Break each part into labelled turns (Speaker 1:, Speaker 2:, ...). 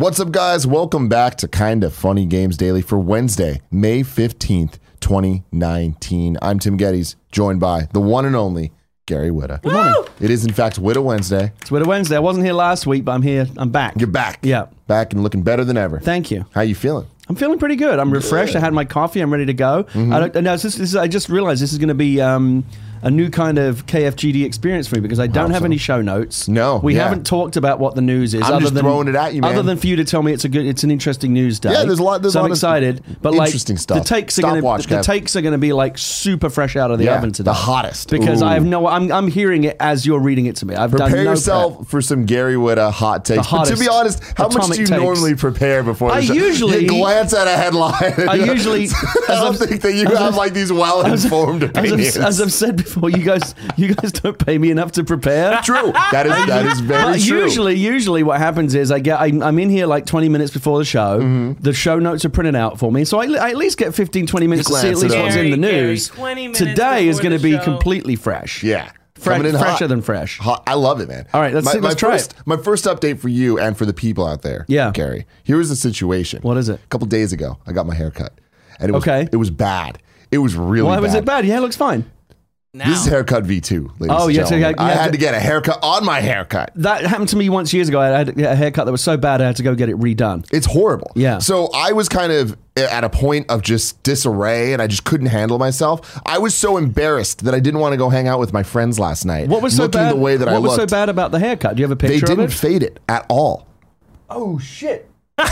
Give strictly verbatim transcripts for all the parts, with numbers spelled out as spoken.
Speaker 1: What's up, guys? Welcome back to Kinda Funny Games Daily for Wednesday, May fifteenth, twenty nineteen. I'm Tim Geddes, joined by the one and only Gary Whitta.
Speaker 2: Good morning.
Speaker 1: It is, in fact, Whitta Wednesday.
Speaker 2: It's Whitta Wednesday. I wasn't here last week, but I'm here. I'm back.
Speaker 1: You're back.
Speaker 2: Yeah.
Speaker 1: Back and looking better than ever.
Speaker 2: Thank you.
Speaker 1: How you feeling?
Speaker 2: I'm feeling pretty good. I'm refreshed.
Speaker 1: Good.
Speaker 2: I had my coffee. I'm ready to go.
Speaker 1: Mm-hmm.
Speaker 2: I, don't, no, this, this is, I just realized this is going to be um, a new kind of K F G D experience for me because I don't have
Speaker 1: so?
Speaker 2: any show notes.
Speaker 1: No,
Speaker 2: we
Speaker 1: yeah.
Speaker 2: haven't talked about what the news is.
Speaker 1: I'm
Speaker 2: other
Speaker 1: just
Speaker 2: than,
Speaker 1: throwing it at you, man.
Speaker 2: Other than for you to tell me it's a good, it's an interesting news day.
Speaker 1: Yeah, there's a lot- there's
Speaker 2: so
Speaker 1: a
Speaker 2: I'm
Speaker 1: lot of
Speaker 2: excited. But like
Speaker 1: interesting stuff.
Speaker 2: the takes are
Speaker 1: Stop
Speaker 2: going to
Speaker 1: watch,
Speaker 2: the
Speaker 1: Kev.
Speaker 2: takes are going to be like super fresh out of the
Speaker 1: Yeah,
Speaker 2: oven today.
Speaker 1: the hottest.
Speaker 2: Because
Speaker 1: Ooh.
Speaker 2: I have no. I'm I'm hearing it as you're reading it to me. I've
Speaker 1: Prepare
Speaker 2: done no
Speaker 1: yourself
Speaker 2: prep.
Speaker 1: for some Gary Whitta hot takes. But to
Speaker 2: hottest
Speaker 1: be honest, how much
Speaker 2: atomic
Speaker 1: do you
Speaker 2: takes.
Speaker 1: normally prepare before the
Speaker 2: I
Speaker 1: show?
Speaker 2: usually-
Speaker 1: You glance at a headline.
Speaker 2: I usually-
Speaker 1: I don't
Speaker 2: as I've-
Speaker 1: think that you
Speaker 2: as
Speaker 1: have
Speaker 2: I've-
Speaker 1: like these well-informed
Speaker 2: As
Speaker 1: opinions.
Speaker 2: I've, as I've said before, you guys, you guys don't pay me enough to prepare.
Speaker 1: True. That is that is very
Speaker 2: But
Speaker 1: true.
Speaker 2: usually, usually what happens is I get, I, I'm in here like twenty minutes before the show.
Speaker 1: Mm-hmm.
Speaker 2: The show notes are printed out for me, so I, I at least get fifteen, twenty minutes to see at
Speaker 1: glance it
Speaker 2: least what's
Speaker 1: over.
Speaker 2: in the
Speaker 3: Gary,
Speaker 2: news.
Speaker 3: Gary, twenty minutes
Speaker 2: Today is
Speaker 3: before
Speaker 2: going to
Speaker 3: the
Speaker 2: be
Speaker 3: show.
Speaker 2: completely fresh.
Speaker 1: Yeah.
Speaker 2: Fre-
Speaker 1: Coming in
Speaker 2: fresher
Speaker 1: hot.
Speaker 2: than fresh.
Speaker 1: Hot. I love it, man.
Speaker 2: All right, let's
Speaker 1: my,
Speaker 2: see- let's
Speaker 1: my
Speaker 2: try
Speaker 1: first,
Speaker 2: it.
Speaker 1: My first update for you and for the people out there,
Speaker 2: Yeah.
Speaker 1: Gary. Here was the situation.
Speaker 2: What is it?
Speaker 1: A couple days ago, I got my hair cut, and it was
Speaker 2: Okay.
Speaker 1: it was bad. It was really
Speaker 2: Why
Speaker 1: bad.
Speaker 2: was it bad? Your hair looks fine.
Speaker 3: Now.
Speaker 1: This is haircut V two, ladies
Speaker 2: Oh,
Speaker 1: and
Speaker 2: yes,
Speaker 1: gentlemen.
Speaker 2: you
Speaker 1: I
Speaker 2: had
Speaker 1: had
Speaker 2: to-
Speaker 1: to get a haircut on my haircut.
Speaker 2: That happened to me once years ago. I had a haircut that was so bad I had to go get it redone.
Speaker 1: It's horrible.
Speaker 2: Yeah.
Speaker 1: So I was kind of at a point of just disarray and I just couldn't handle myself. I was so embarrassed that I didn't want to go hang out with my friends last night.
Speaker 2: What was so
Speaker 1: looking
Speaker 2: bad?
Speaker 1: the way that
Speaker 2: what
Speaker 1: I
Speaker 2: was
Speaker 1: looked.
Speaker 2: so bad about the haircut? Do you have a
Speaker 1: They
Speaker 2: picture
Speaker 1: didn't
Speaker 2: of it?
Speaker 1: fade it at all.
Speaker 2: Oh shit!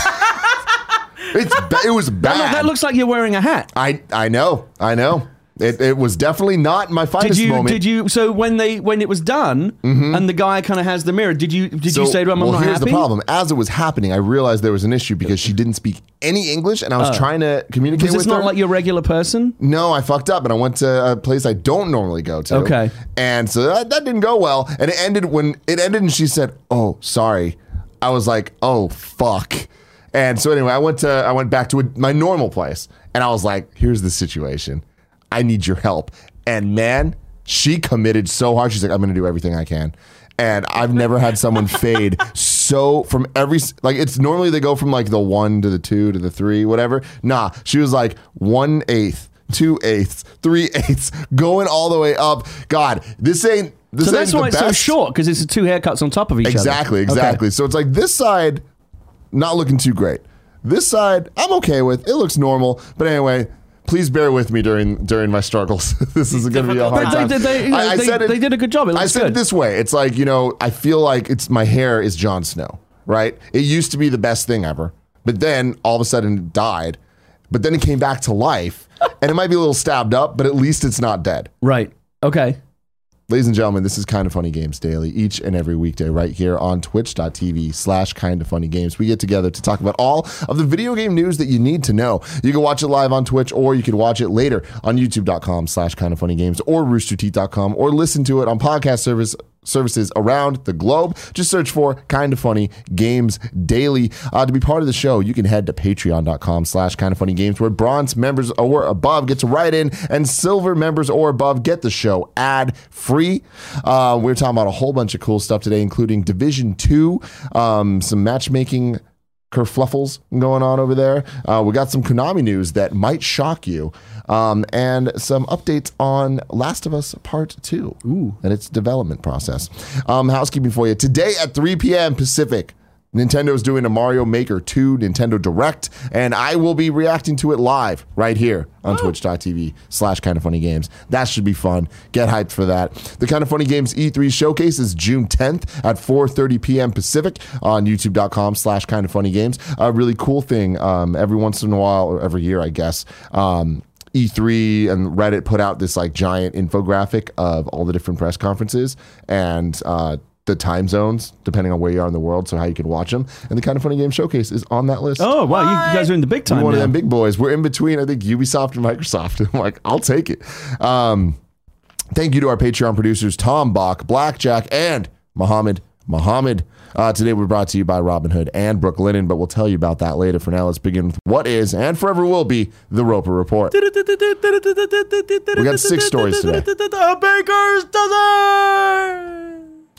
Speaker 1: It's ba- it was bad.
Speaker 2: No, that looks like you're wearing a hat.
Speaker 1: I I know. I know. It, it was definitely not my finest
Speaker 2: Did you?
Speaker 1: moment.
Speaker 2: Did you? So when they when it was done, and the guy kind of has the mirror, did you? Did you
Speaker 1: So,
Speaker 2: say to him, "I'm
Speaker 1: well,
Speaker 2: not
Speaker 1: here's
Speaker 2: happy"?
Speaker 1: the problem. As it was happening, I realized there was an issue because she didn't speak any English, and I was trying to communicate
Speaker 2: Was
Speaker 1: with
Speaker 2: this not
Speaker 1: her.
Speaker 2: like your regular person?
Speaker 1: No, I fucked up, and I went to a place I don't normally go to.
Speaker 2: Okay.
Speaker 1: And so that, that didn't go well, and it ended when it ended, and she said, "Oh, sorry." I was like, "Oh, fuck." And so anyway, I went to I went back to a, my normal place, and I was like, "Here's the situation. I need your help." And man, she committed so hard. She's like, "I'm going to do everything I can." And I've never had someone fade so from every, like it's normally they go from like the one to the two to the three, whatever. Nah, she was like one eighth, two eighths, three eighths, going all the way up. God, this ain't, this
Speaker 2: So
Speaker 1: ain't
Speaker 2: that's
Speaker 1: the
Speaker 2: why it's so
Speaker 1: best.
Speaker 2: short because it's two haircuts on top of each
Speaker 1: Exactly,
Speaker 2: other.
Speaker 1: exactly.
Speaker 2: Okay.
Speaker 1: So it's like this side, not looking too great. This side, I'm okay with. It looks normal. But anyway, please bear with me during during my struggles. This is going to be a hard
Speaker 2: But
Speaker 1: time.
Speaker 2: they, they, they, you know,
Speaker 1: I- I
Speaker 2: they,
Speaker 1: said it-
Speaker 2: they did a good job. It looks
Speaker 1: I said
Speaker 2: good.
Speaker 1: it this way. It's like, you know, I feel like it's my hair is Jon Snow, right? It used to be the best thing ever, but then all of a sudden it died. But then it came back to life, and it might be a little stabbed up, but at least it's not dead.
Speaker 2: Right. Okay.
Speaker 1: Ladies and gentlemen, this is Kinda Funny Games Daily, each and every weekday right here on twitch.tv slash Kinda Funny Games. We get together to talk about all of the video game news that you need to know. You can watch it live on Twitch, or you can watch it later on youtube.com slash Kinda Funny Games or rooster teeth dot com, or listen to it on podcast service services around the globe. Just search for Kinda Funny Games Daily. Uh, to be part of the show, you can head to patreon.com slash Kinda Funny Games, where bronze members or above get to write in, and silver members or above get the show ad free. Uh, we're talking about a whole bunch of cool stuff today, including Division two, um, some matchmaking kerfluffles going on over there. Uh, we got some Konami news that might shock you, um, and some updates on Last of Us Part two Ooh. and its development process. Um, housekeeping for you. Today at three p.m. Pacific, Nintendo's doing a Mario Maker two Nintendo Direct, and I will be reacting to it live right here on twitch.tv slash Kinda Funny Games. That should be fun. Get hyped for that. The Kinda Funny Games E three Showcase is June tenth at four thirty p.m. Pacific on youtube.com slash Kinda Funny Games. A really cool thing, um, every once in a while, or every year, I guess, um, E three and Reddit put out this like giant infographic of all the different press conferences and uh, the time zones, depending on where you are in the world, so how you can watch them. And the Kinda Funny Game Showcase is on that list.
Speaker 2: Oh, wow. You, you guys are in the big
Speaker 1: We're
Speaker 2: time
Speaker 1: one
Speaker 2: now.
Speaker 1: of them big boys. We're in between, I think, Ubisoft and Microsoft. I'm like, I'll take it. Um, thank you to our Patreon producers, Tom Bach, Blackjack, and Mohammed Mohammed. Uh, today we're brought to you by Robinhood and Brooklinen, but we'll tell you about that later. For now, let's begin with what is and forever will be the Roper Report. We got six stories today.
Speaker 3: A baker's dozen.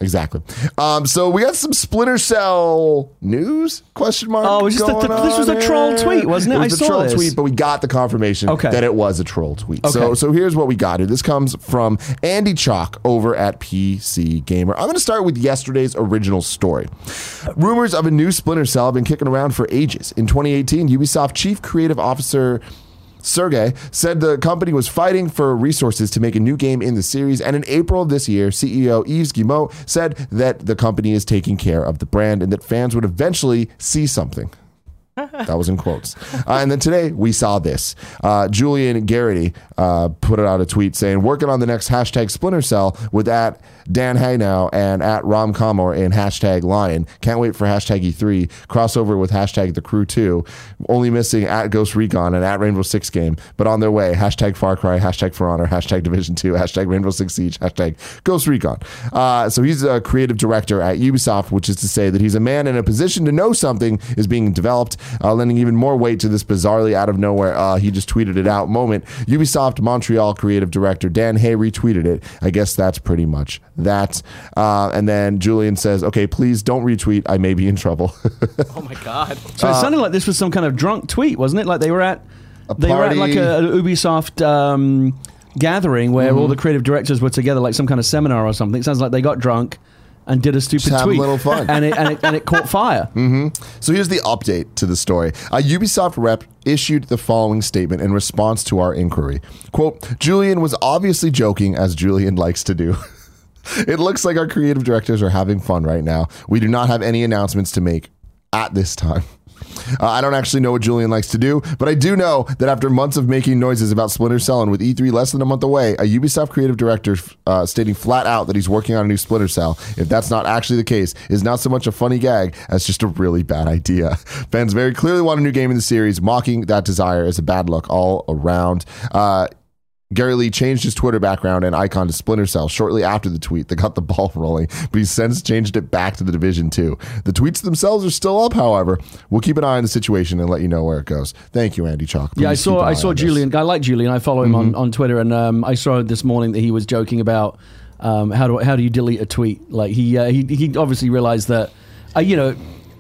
Speaker 1: exactly. Um, so we got some Splinter Cell news? Question mark.
Speaker 2: Oh, was this, the, the, this was a troll
Speaker 1: here.
Speaker 2: tweet, wasn't it?
Speaker 1: It was
Speaker 2: I
Speaker 1: the
Speaker 2: saw
Speaker 1: troll
Speaker 2: this.
Speaker 1: tweet, but we got the confirmation
Speaker 2: Okay.
Speaker 1: that it was a troll tweet.
Speaker 2: Okay.
Speaker 1: So, so here's what we got here. This comes from Andy Chalk over at P C Gamer. I'm going to start with yesterday's original story. Rumors of a new Splinter Cell have been kicking around for ages. In twenty eighteen, Ubisoft Chief Creative Officer Sergey said the company was fighting for resources to make a new game in the series, and in April of this year, C E O Yves Guillemot said that the company is taking care of the brand and that fans would eventually see something. That was in quotes. Uh, and then today we saw this. Uh, Julian Garrity uh, put out a tweet saying, working on the next hashtag Splinter Cell with at Dan Haynow and at Rom Kamor in hashtag Lion. Can't wait for hashtag E three. Crossover with hashtag The Crew two. Only missing at Ghost Recon and at Rainbow Six Game. But on their way, hashtag Far Cry, hashtag For Honor, hashtag Division two, hashtag Rainbow Six Siege, hashtag Ghost Recon. Uh, so he's a creative director at Ubisoft, which is to say that he's a man in a position to know something is being developed. Uh, lending even more weight to this bizarrely out of nowhere, uh, he just tweeted it out moment. Ubisoft Montreal creative director Dan Hay retweeted it. I guess that's pretty much that. Uh, and then Julian says, okay, please don't retweet. I may be in trouble.
Speaker 3: Oh my God.
Speaker 2: So it sounded like this was some kind of drunk tweet, wasn't it? Like they were at
Speaker 1: A
Speaker 2: they were at
Speaker 1: party.
Speaker 2: like a, a Ubisoft um, gathering where
Speaker 1: Mm-hmm.
Speaker 2: all the creative directors were together, like some kind of seminar or something. It sounds like they got drunk and did a stupid
Speaker 1: Just have a
Speaker 2: tweet,
Speaker 1: little fun.
Speaker 2: and it and it, and it caught fire.
Speaker 1: So here's the update to the story. A Ubisoft rep issued the following statement in response to our inquiry. Quote, Julian was obviously joking, as Julian likes to do. It looks like our creative directors are having fun right now. We do not have any announcements to make at this time. Uh, I don't actually know what Julian likes to do, but I do know that after months of making noises about Splinter Cell and with E three less than a month away, a Ubisoft creative director uh, stating flat out that he's working on a new Splinter Cell, if that's not actually the case, is not so much a funny gag as just a really bad idea. Fans very clearly want a new game in the series. Mocking that desire is a bad look all around. Uh, Gary Lee changed his Twitter background and icon to Splinter Cell shortly after the tweet that got the ball rolling, but he's since changed it back to the Division two. The tweets themselves are still up, however. We'll keep an eye on the situation and let you know where it goes. Thank you, Andy Chalk.
Speaker 2: Yeah, I
Speaker 1: Please
Speaker 2: saw
Speaker 1: keep an
Speaker 2: I
Speaker 1: eye
Speaker 2: saw
Speaker 1: on this.
Speaker 2: Julian. I like Julian. I follow him on, on Twitter, and um, I saw this morning that he was joking about um, how do how do you delete a tweet? Like he uh, he he obviously realized that uh, you know.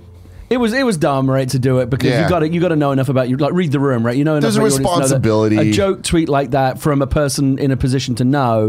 Speaker 2: It was it was dumb, right, to do it because
Speaker 1: Yeah.
Speaker 2: you got to you got to know enough about you, like read the room, right? You know enough.
Speaker 1: There's a
Speaker 2: about your audience to know that
Speaker 1: responsibility.
Speaker 2: A joke tweet like that from a person in a position to know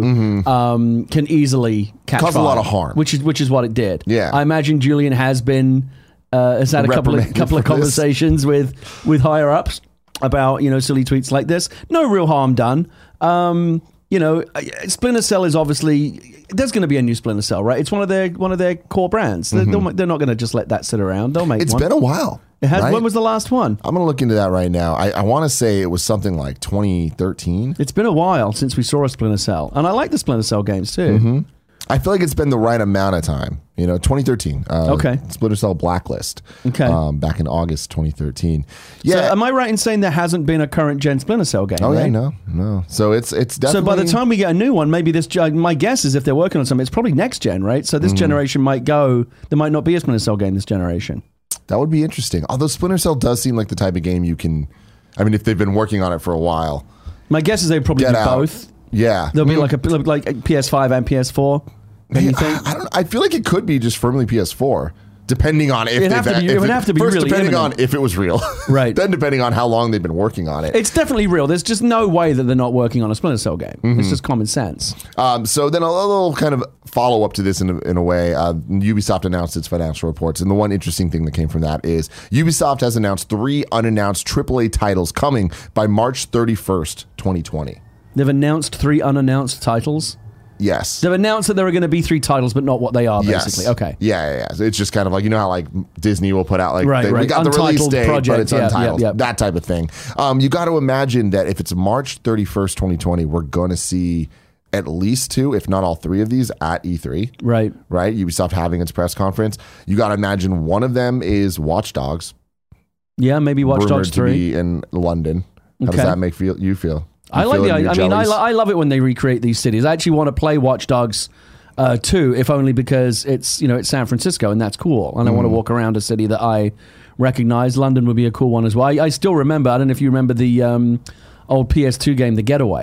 Speaker 2: um, can easily catch
Speaker 1: Cause a
Speaker 2: fire,
Speaker 1: lot of harm.
Speaker 2: which is which is what it did.
Speaker 1: Yeah.
Speaker 2: I imagine Julian has been uh, has had a couple of
Speaker 1: Reprimanded
Speaker 2: couple of
Speaker 1: for this.
Speaker 2: conversations with with higher ups about you know silly tweets like this. No real harm done. Um, you know, Splinter Cell is obviously there's going to be a new Splinter Cell, right? It's one of their one of their core brands. They're, they'll- they're not going to just let that sit around. They'll make
Speaker 1: It's
Speaker 2: one.
Speaker 1: been a while.
Speaker 2: It has.
Speaker 1: right?
Speaker 2: When was the last one?
Speaker 1: I'm going to look into that right now. I, I want to say it was something like twenty thirteen.
Speaker 2: It's been a while since we saw a Splinter Cell, and I like the Splinter Cell games too.
Speaker 1: I feel like it's been the right amount of time. You know, twenty thirteen. Uh,
Speaker 2: Okay.
Speaker 1: Splinter Cell Blacklist.
Speaker 2: Okay.
Speaker 1: Um, back in August twenty thirteen.
Speaker 2: So
Speaker 1: Yeah.
Speaker 2: am I right in saying there hasn't been a current gen Splinter Cell game?
Speaker 1: oh yeah,
Speaker 2: right?
Speaker 1: no, no. So it's it's
Speaker 2: So
Speaker 1: definitely.
Speaker 2: by the time we get a new one, maybe this. gen- My guess is if they're working on something, it's probably next gen, right? So this
Speaker 1: Mm-hmm.
Speaker 2: generation might go. There might not be a Splinter Cell game this generation.
Speaker 1: that would be interesting. Although Splinter Cell does seem like the type of game you can. I mean, if they've been working on it for a while,
Speaker 2: My guess is they probably
Speaker 1: get
Speaker 2: do
Speaker 1: out.
Speaker 2: both.
Speaker 1: Yeah.
Speaker 2: There'll be
Speaker 1: Mm.
Speaker 2: like a like a P S five and P S four. Don't you think?
Speaker 1: I, I don't. I feel like it could be just firmly P S four, depending on if
Speaker 2: It'd
Speaker 1: they've
Speaker 2: have to
Speaker 1: had-
Speaker 2: be- it
Speaker 1: if
Speaker 2: would have to be
Speaker 1: first
Speaker 2: really
Speaker 1: depending
Speaker 2: imminent.
Speaker 1: on if it was real,
Speaker 2: Right.
Speaker 1: Then depending on how long they've been working on it.
Speaker 2: It's definitely real. There's just no way that they're not working on a Splinter Cell game.
Speaker 1: Mm-hmm.
Speaker 2: It's just common sense.
Speaker 1: Um, so then a little kind of follow up to this in a, in a way. Uh, Ubisoft announced its financial reports, and the one interesting thing that came from that is Ubisoft has announced three unannounced triple A titles coming by March thirty-first, twenty twenty.
Speaker 2: They've announced three unannounced titles.
Speaker 1: Yes.
Speaker 2: They've announced that there are going to be three titles, but not what they are, basically.
Speaker 1: Yes.
Speaker 2: Okay.
Speaker 1: Yeah, yeah, yeah. So it's just kind of like, you know how like Disney will put out like,
Speaker 2: Right,
Speaker 1: they, we
Speaker 2: right.
Speaker 1: got the release
Speaker 2: Untitled
Speaker 1: date, but
Speaker 2: project.
Speaker 1: it's
Speaker 2: Yeah, yeah,
Speaker 1: untitled.
Speaker 2: yeah.
Speaker 1: That type of thing. Um, you got to imagine that if it's March thirty-first, twenty twenty, we're going to see at least two, if not all three of these at E three.
Speaker 2: Right.
Speaker 1: Right? Ubisoft having its press conference. You got to imagine one of them is Watch Dogs.
Speaker 2: Yeah, maybe Watch
Speaker 1: rumored
Speaker 2: Dogs
Speaker 1: to
Speaker 2: three.
Speaker 1: be in London. How
Speaker 2: Okay.
Speaker 1: does that make feel you feel? You
Speaker 2: I like
Speaker 1: feel
Speaker 2: the.
Speaker 1: it in your
Speaker 2: I mean, I,
Speaker 1: jellies?
Speaker 2: lo- I love it when they recreate these cities. I actually want to play Watch Dogs uh, two, if only because it's you know it's San Francisco and that's cool, and I
Speaker 1: Mm.
Speaker 2: want to walk around a city that I recognize. London would be a cool one as well. I, I still remember. I don't know if you remember the um, old P S two game, The Getaway.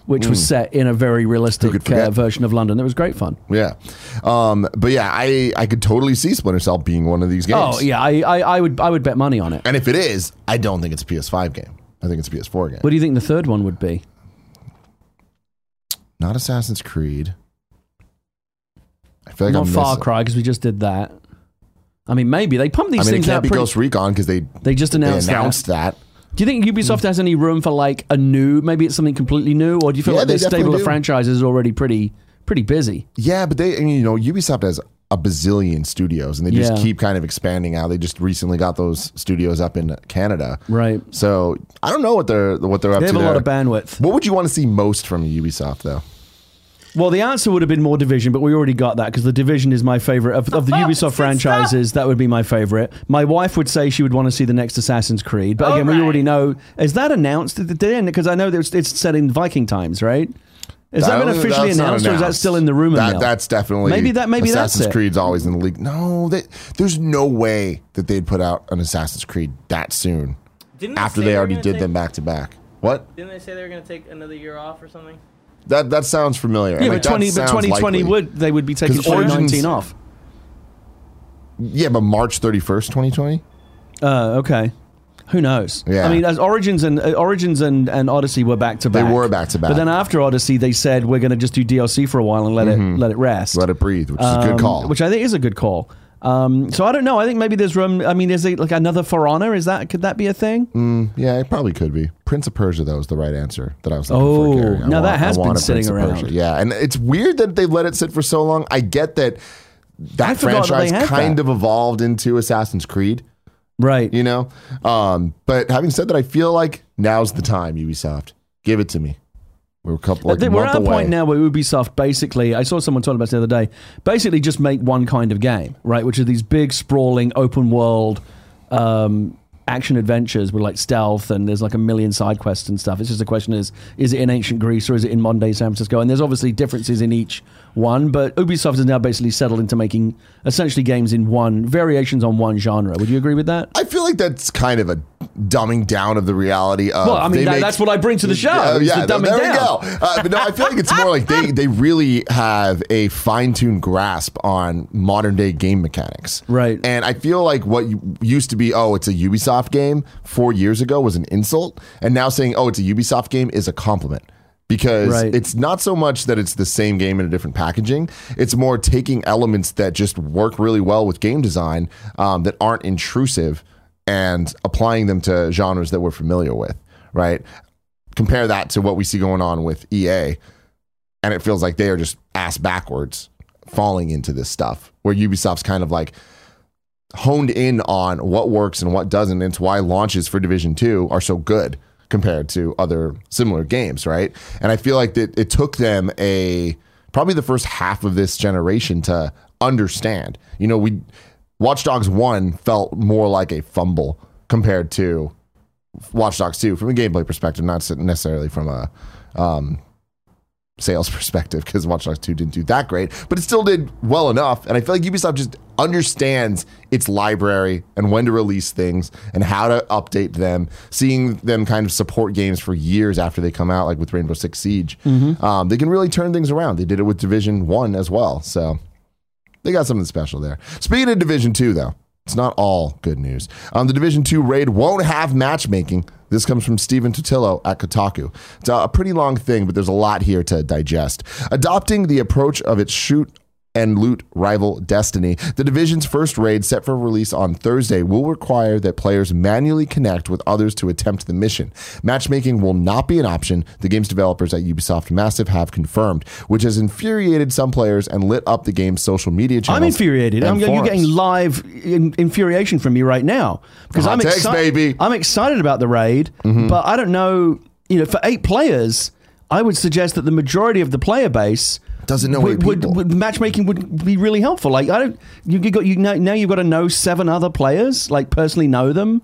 Speaker 2: which was set in a very realistic uh,
Speaker 1: forget?
Speaker 2: version of London. It was great fun.
Speaker 1: Yeah. Um, but yeah, I, I could totally see Splinter Cell being one of these games.
Speaker 2: Oh yeah, I, I, I would I would bet money on it.
Speaker 1: And if it is, I don't think it's a P S five game. I think it's a P S four game.
Speaker 2: What do you think the third one would be?
Speaker 1: Not Assassin's Creed. I feel like
Speaker 2: Not
Speaker 1: I'm
Speaker 2: Far
Speaker 1: missing-
Speaker 2: Cry, because we just did that. I mean, maybe they pump these
Speaker 1: I mean, it
Speaker 2: things
Speaker 1: can't
Speaker 2: out
Speaker 1: be
Speaker 2: pretty.
Speaker 1: Ghost Recon because they
Speaker 2: They just
Speaker 1: they
Speaker 2: announced,
Speaker 1: announced that.
Speaker 2: that. Do you think Ubisoft has any room for like a new? Maybe it's something completely new, or do you feel
Speaker 1: Yeah,
Speaker 2: like
Speaker 1: they
Speaker 2: their stable
Speaker 1: definitely
Speaker 2: of
Speaker 1: do.
Speaker 2: franchises is already pretty pretty busy?
Speaker 1: Yeah, but they, I mean, you know, Ubisoft has a bazillion studios, and they just
Speaker 2: Yeah.
Speaker 1: keep kind of expanding out. They just recently got those studios up in Canada,
Speaker 2: Right.
Speaker 1: so I don't know what they're what they're up
Speaker 2: They
Speaker 1: to.
Speaker 2: have a
Speaker 1: there.
Speaker 2: lot of bandwidth.
Speaker 1: What would you want to see most from Ubisoft, though?
Speaker 2: Well, the answer would have been more Division, but we already got that because the Division is my favorite of, of the Ubisoft franchises. That would be my favorite. My wife would say she would want to see the next Assassin's Creed, but again, we
Speaker 3: Alright.
Speaker 2: already know. Is that announced at the end? Because I know that it's, it's set in Viking times, right? Has that
Speaker 1: I
Speaker 2: been
Speaker 1: don't think
Speaker 2: officially
Speaker 1: that's not
Speaker 2: announced, or is that
Speaker 1: announced.
Speaker 2: still in the rumor
Speaker 1: That,
Speaker 2: mill?
Speaker 1: that's definitely
Speaker 2: Maybe that- maybe that's
Speaker 1: Assassin's
Speaker 2: it.
Speaker 1: Creed's always in the league. No, they, there's no way that they'd put out an Assassin's Creed that soon
Speaker 3: Didn't
Speaker 1: after
Speaker 3: say
Speaker 1: they
Speaker 3: were
Speaker 1: already
Speaker 3: gonna
Speaker 1: did
Speaker 3: take-
Speaker 1: them back to back. What?
Speaker 3: Didn't they say they were going to take another year off or something?
Speaker 1: That that sounds familiar.
Speaker 2: yeah,
Speaker 1: Like,
Speaker 2: but twenty,
Speaker 1: that
Speaker 2: but
Speaker 1: sounds
Speaker 2: twenty twenty
Speaker 1: likely.
Speaker 2: would they would be taking
Speaker 1: 'Cause
Speaker 2: twenty nineteen
Speaker 1: Origins-
Speaker 2: off.
Speaker 1: Yeah, but March thirty-first, twenty twenty.
Speaker 2: Uh, okay. Who knows?
Speaker 1: Yeah.
Speaker 2: I mean, as Origins and uh, Origins and, and Odyssey were back to
Speaker 1: They
Speaker 2: back.
Speaker 1: were back to back.
Speaker 2: But then after Odyssey, they said we're going to just do D L C for a while and let it let it rest.
Speaker 1: Let it breathe, which is a good
Speaker 2: Um,
Speaker 1: call.
Speaker 2: Which I think is a good call. Um, so I don't know. I think maybe there's room. I mean, is it like another For Honor? Is that could that be a thing?
Speaker 1: Mm, yeah, it probably could be. Prince of Persia, though, is the right answer that I was looking
Speaker 2: Oh,
Speaker 1: for, Gary. I
Speaker 2: now that
Speaker 1: want-
Speaker 2: has
Speaker 1: I
Speaker 2: been
Speaker 1: want a
Speaker 2: sitting
Speaker 1: Prince of
Speaker 2: around.
Speaker 1: Persia. Yeah, and it's weird that they've let it sit for so long. I get that
Speaker 2: I
Speaker 1: that
Speaker 2: forgot that
Speaker 1: franchise
Speaker 2: they had
Speaker 1: kind
Speaker 2: that.
Speaker 1: of evolved into Assassin's Creed,
Speaker 2: Right.
Speaker 1: you know? Um, but having said that, I feel like now's the time, Ubisoft. Give it to me. We're a couple
Speaker 2: I
Speaker 1: like,
Speaker 2: think
Speaker 1: a
Speaker 2: we're
Speaker 1: month
Speaker 2: at a
Speaker 1: away.
Speaker 2: point now where Ubisoft basically, I saw someone talking about this the other day, basically just make one kind of game, right? Which are these big, sprawling, open world um, action adventures with like stealth, and there's like a million side quests and stuff. It's just a question is, is it in ancient Greece or is it in modern day San Francisco? And there's obviously differences in each one, but Ubisoft has now basically settled into making essentially games in one, variations on one genre. Would you agree with that?
Speaker 1: I feel like that's kind of a dumbing down of the reality of.
Speaker 2: Well, I mean,
Speaker 1: they
Speaker 2: that,
Speaker 1: make-
Speaker 2: that's what I bring to the show.
Speaker 1: Uh,
Speaker 2: is
Speaker 1: yeah,
Speaker 2: the dumbing
Speaker 1: there
Speaker 2: down.
Speaker 1: we go. Uh, but no, I feel like it's more like they, they really have a fine tuned grasp on modern day game mechanics.
Speaker 2: Right.
Speaker 1: And I feel like what you- used to be, oh, it's a Ubisoft game four years ago was an insult. And now saying, oh, it's a Ubisoft game is a compliment. Because
Speaker 2: Right.
Speaker 1: it's not so much that it's the same game in a different packaging. It's more taking elements that just work really well with game design um, that aren't intrusive and applying them to genres that we're familiar with, right? Compare that to what we see going on with E A, and it feels like they are just ass backwards falling into this stuff, where Ubisoft's kind of like honed in on what works and what doesn't. And it's why launches for Division two are so good compared to other similar games, right? And I feel like that it took them a probably the first half of this generation to understand. You know, we Watch Dogs one felt more like a fumble compared to Watch Dogs two from a gameplay perspective, not necessarily from a um, sales perspective, because Watch Dogs two didn't do that great, but it still did well enough. And I feel like Ubisoft just understands its library and when to release things and how to update them, seeing them kind of support games for years after they come out, like with Rainbow Six Siege.
Speaker 2: Mm-hmm.
Speaker 1: Um, they can really turn things around. They did it with Division one as well. So they got something special there. Speaking of Division two, though, it's not all good news. Um, the Division two raid won't have matchmaking. This comes from Steven Totillo at Kotaku. It's a pretty long thing, but there's a lot here to digest. Adopting the approach of its shoot and loot rival Destiny, the Division's first raid, set for release on Thursday, will require that players manually connect with others to attempt the mission. Matchmaking will not be an option, the game's developers at Ubisoft Massive have confirmed, which has infuriated some players and lit up the game's social media channels.
Speaker 2: I'm infuriated.
Speaker 1: and
Speaker 2: I'm, you're
Speaker 1: forums.
Speaker 2: getting live in, infuriation from me right now because
Speaker 1: Hot
Speaker 2: I'm
Speaker 1: takes,
Speaker 2: excited.
Speaker 1: baby.
Speaker 2: I'm excited about the raid, but I don't know. You know, for eight players, I would suggest that the majority of the player base
Speaker 1: Doesn't know
Speaker 2: would,
Speaker 1: eight
Speaker 2: would,
Speaker 1: people.
Speaker 2: would you would be really helpful. Like I don't. You, you got you now, now you've got to know seven other players, like personally know them.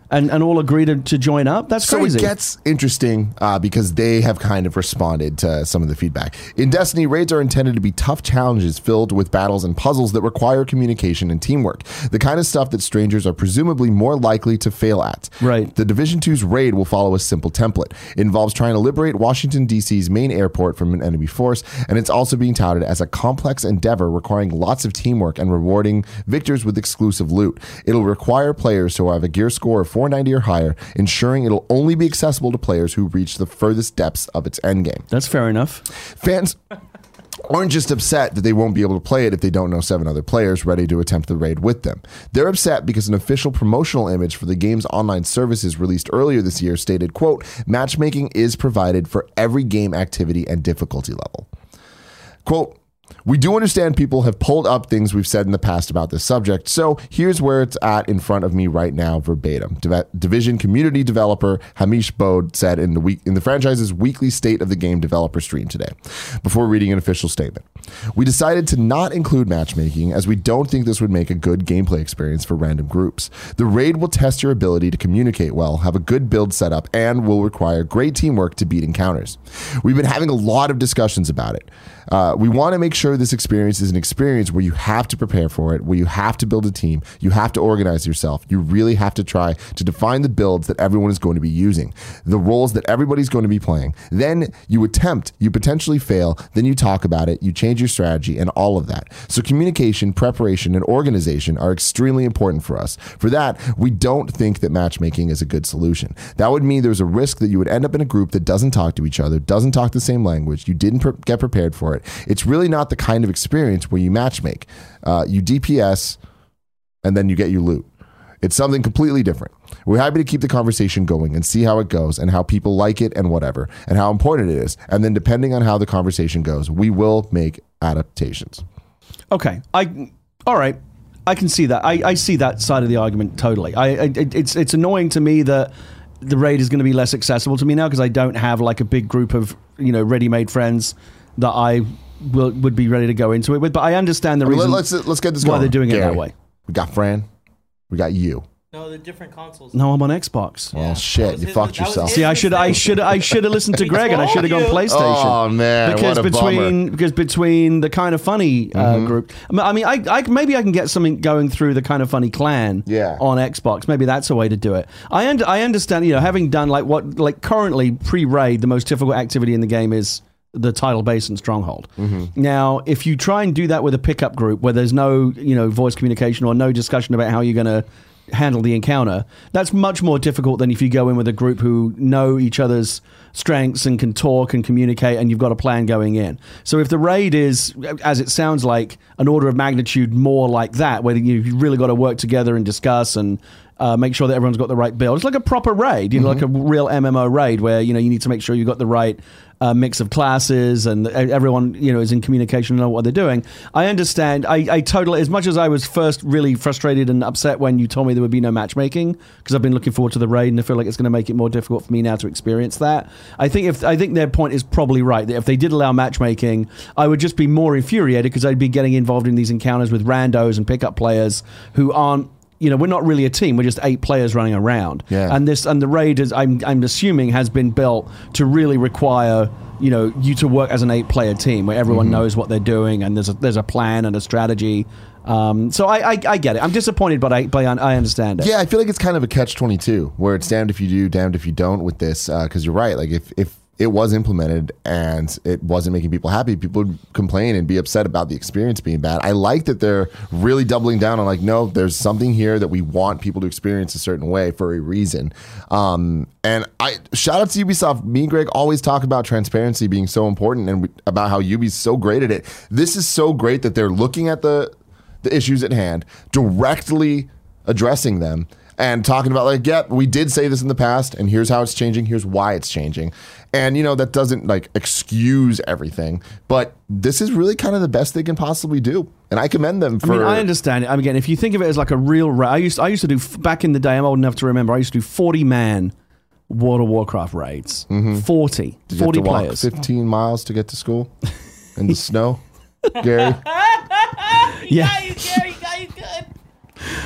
Speaker 2: and, and all agree to, to join up? That's
Speaker 1: So
Speaker 2: crazy.
Speaker 1: it gets interesting uh, because they have kind of responded to some of the feedback. In Destiny, raids are intended to be tough challenges filled with battles and puzzles that require communication and teamwork. The kind of stuff that strangers are presumably more likely to fail at.
Speaker 2: Right.
Speaker 1: The Division two's raid will follow a simple template. It involves trying to liberate Washington, D C's main airport from an enemy force, and it's also being touted as a complex endeavor requiring lots of teamwork and rewarding victors with exclusive loot. It'll require players to have a gear score of four ninety or higher, ensuring it'll only be accessible to players who reach the furthest depths of its endgame.
Speaker 2: That's fair enough.
Speaker 1: Fans aren't just upset that they won't be able to play it if they don't know seven other players ready to attempt the raid with them. They're upset because an official promotional image for the game's online services released earlier this year stated, quote, matchmaking is provided for every game activity and difficulty level. Quote, we do understand people have pulled up things we've said in the past about this subject, so here's where it's at in front of me right now, verbatim. Div- Division community developer Hamish Bode said in the week in the franchise's weekly State of the Game developer stream today, before reading an official statement. We decided to not include matchmaking as we don't think this would make a good gameplay experience for random groups. The raid will test your ability to communicate well, have a good build setup, and will require great teamwork to beat encounters. We've been having a lot of discussions about it. Uh, we want to make sure this experience is an experience where you have to prepare for it, where you have to build a team, you have to organize yourself, you really have to try to define the builds that everyone is going to be using, the roles that everybody's going to be playing. Then you attempt, you potentially fail, then you talk about it, you change your strategy, and all of that. So communication, preparation, and organization are extremely important for us. For that, we don't think that matchmaking is a good solution. That would mean there's a risk that you would end up in a group that doesn't talk to each other, doesn't talk the same language, you didn't pre- get prepared for it. It's really not the kind of experience where you matchmake. Uh, you D P S, and then you get your loot. It's something completely different. We're happy to keep the conversation going and see how it goes and how people like it and whatever, and how important it is. And then depending on how the conversation goes, we will make adaptations.
Speaker 2: Okay. I all right. I can see that. I, I see that side of the argument totally. I, I it's it's annoying to me that the raid is going to be less accessible to me now because I don't have like a big group of, you know, ready-made friends that I will, would be ready to go into it with. But I understand the
Speaker 1: I mean,
Speaker 2: reason
Speaker 1: let's let's get this
Speaker 2: why
Speaker 1: going.
Speaker 2: they're doing
Speaker 1: Gary,
Speaker 2: it that way.
Speaker 1: We got Fran. We got you.
Speaker 3: No, they're different consoles.
Speaker 2: No, I'm on Xbox.
Speaker 1: Well,
Speaker 3: Yeah.
Speaker 1: shit,
Speaker 3: That was
Speaker 1: you
Speaker 3: his-
Speaker 1: fucked
Speaker 3: that was
Speaker 1: yourself.
Speaker 3: his
Speaker 2: See, I should, I should, I should have listened to
Speaker 3: He
Speaker 2: Greg, and I
Speaker 3: told
Speaker 2: should have gone
Speaker 3: you.
Speaker 2: PlayStation.
Speaker 1: Oh man,
Speaker 2: because
Speaker 1: what a
Speaker 2: between
Speaker 1: bummer.
Speaker 2: because between the Kind of Funny uh,
Speaker 1: Mm-hmm.
Speaker 2: group, I mean, I, mean I, I maybe I can get something going through the Kind of Funny clan
Speaker 1: Yeah.
Speaker 2: on Xbox. Maybe that's a way to do it. I und- I understand, you know, having done like what like currently pre-raid, the most difficult activity in the game is the Tidal Basin Stronghold.
Speaker 1: Mm-hmm.
Speaker 2: Now, if you try and do that with a pickup group where there's no, you know, voice communication or no discussion about how you're going to handle the encounter, that's much more difficult than if you go in with a group who know each other's strengths and can talk and communicate, and you've got a plan going in. So if the raid is, as it sounds like, an order of magnitude more like that, where you've really got to work together and discuss and uh, make sure that everyone's got the right build. It's like a proper raid, you know, like a real M M O raid where, you know, you need to make sure you've got the right uh, mix of classes and everyone, you know, is in communication and know what they're doing. I understand. I, I totally, as much as I was first really frustrated and upset when you told me there would be no matchmaking, because I've been looking forward to the raid and I feel like it's going to make it more difficult for me now to experience that. I think if I think their point is probably right, that if they did allow matchmaking, I would just be more infuriated because I'd be getting involved in these encounters with randos and pickup players who aren't, you know, we're not really a team. We're just eight players running around.
Speaker 1: Yeah.
Speaker 2: And this and the raid is, I'm I'm assuming, has been built to really require, you know, you to work as an eight player team where everyone
Speaker 1: Mm-hmm.
Speaker 2: knows what they're doing and there's a, there's a plan and a strategy. Um, so I, I I get it. I'm disappointed, but I but I I understand it.
Speaker 1: Yeah, I feel like it's kind of a catch twenty-two where it's damned if you do, damned if you don't with this. Because you're right. Like if if it was implemented and it wasn't making people happy, people would complain and be upset about the experience being bad. I like that they're really doubling down on like, no, there's something here that we want people to experience a certain way for a reason. Um, and I shout out to Ubisoft. Me and Greg always talk about transparency being so important and we, about how Ubi's so great at it. This is so great that they're looking at the the issues at hand, directly addressing them, and talking about like, yeah, we did say this in the past, and here's how it's changing, here's why it's changing. And you know, that doesn't like excuse everything, but this is really kind of the best they can possibly do. And I commend them for
Speaker 2: I mean, I understand it. I mean, again, if you think of it as like a real raid, I used I used to do back in the day. I'm old enough to remember. I used to do forty man World of Warcraft raids.
Speaker 1: Mm-hmm.
Speaker 2: forty,
Speaker 1: Did you
Speaker 2: forty
Speaker 1: have to walk
Speaker 2: players.
Speaker 1: fifteen miles to get to school in the snow, Gary?
Speaker 2: Yeah.
Speaker 3: Got you, Gary. Got you good.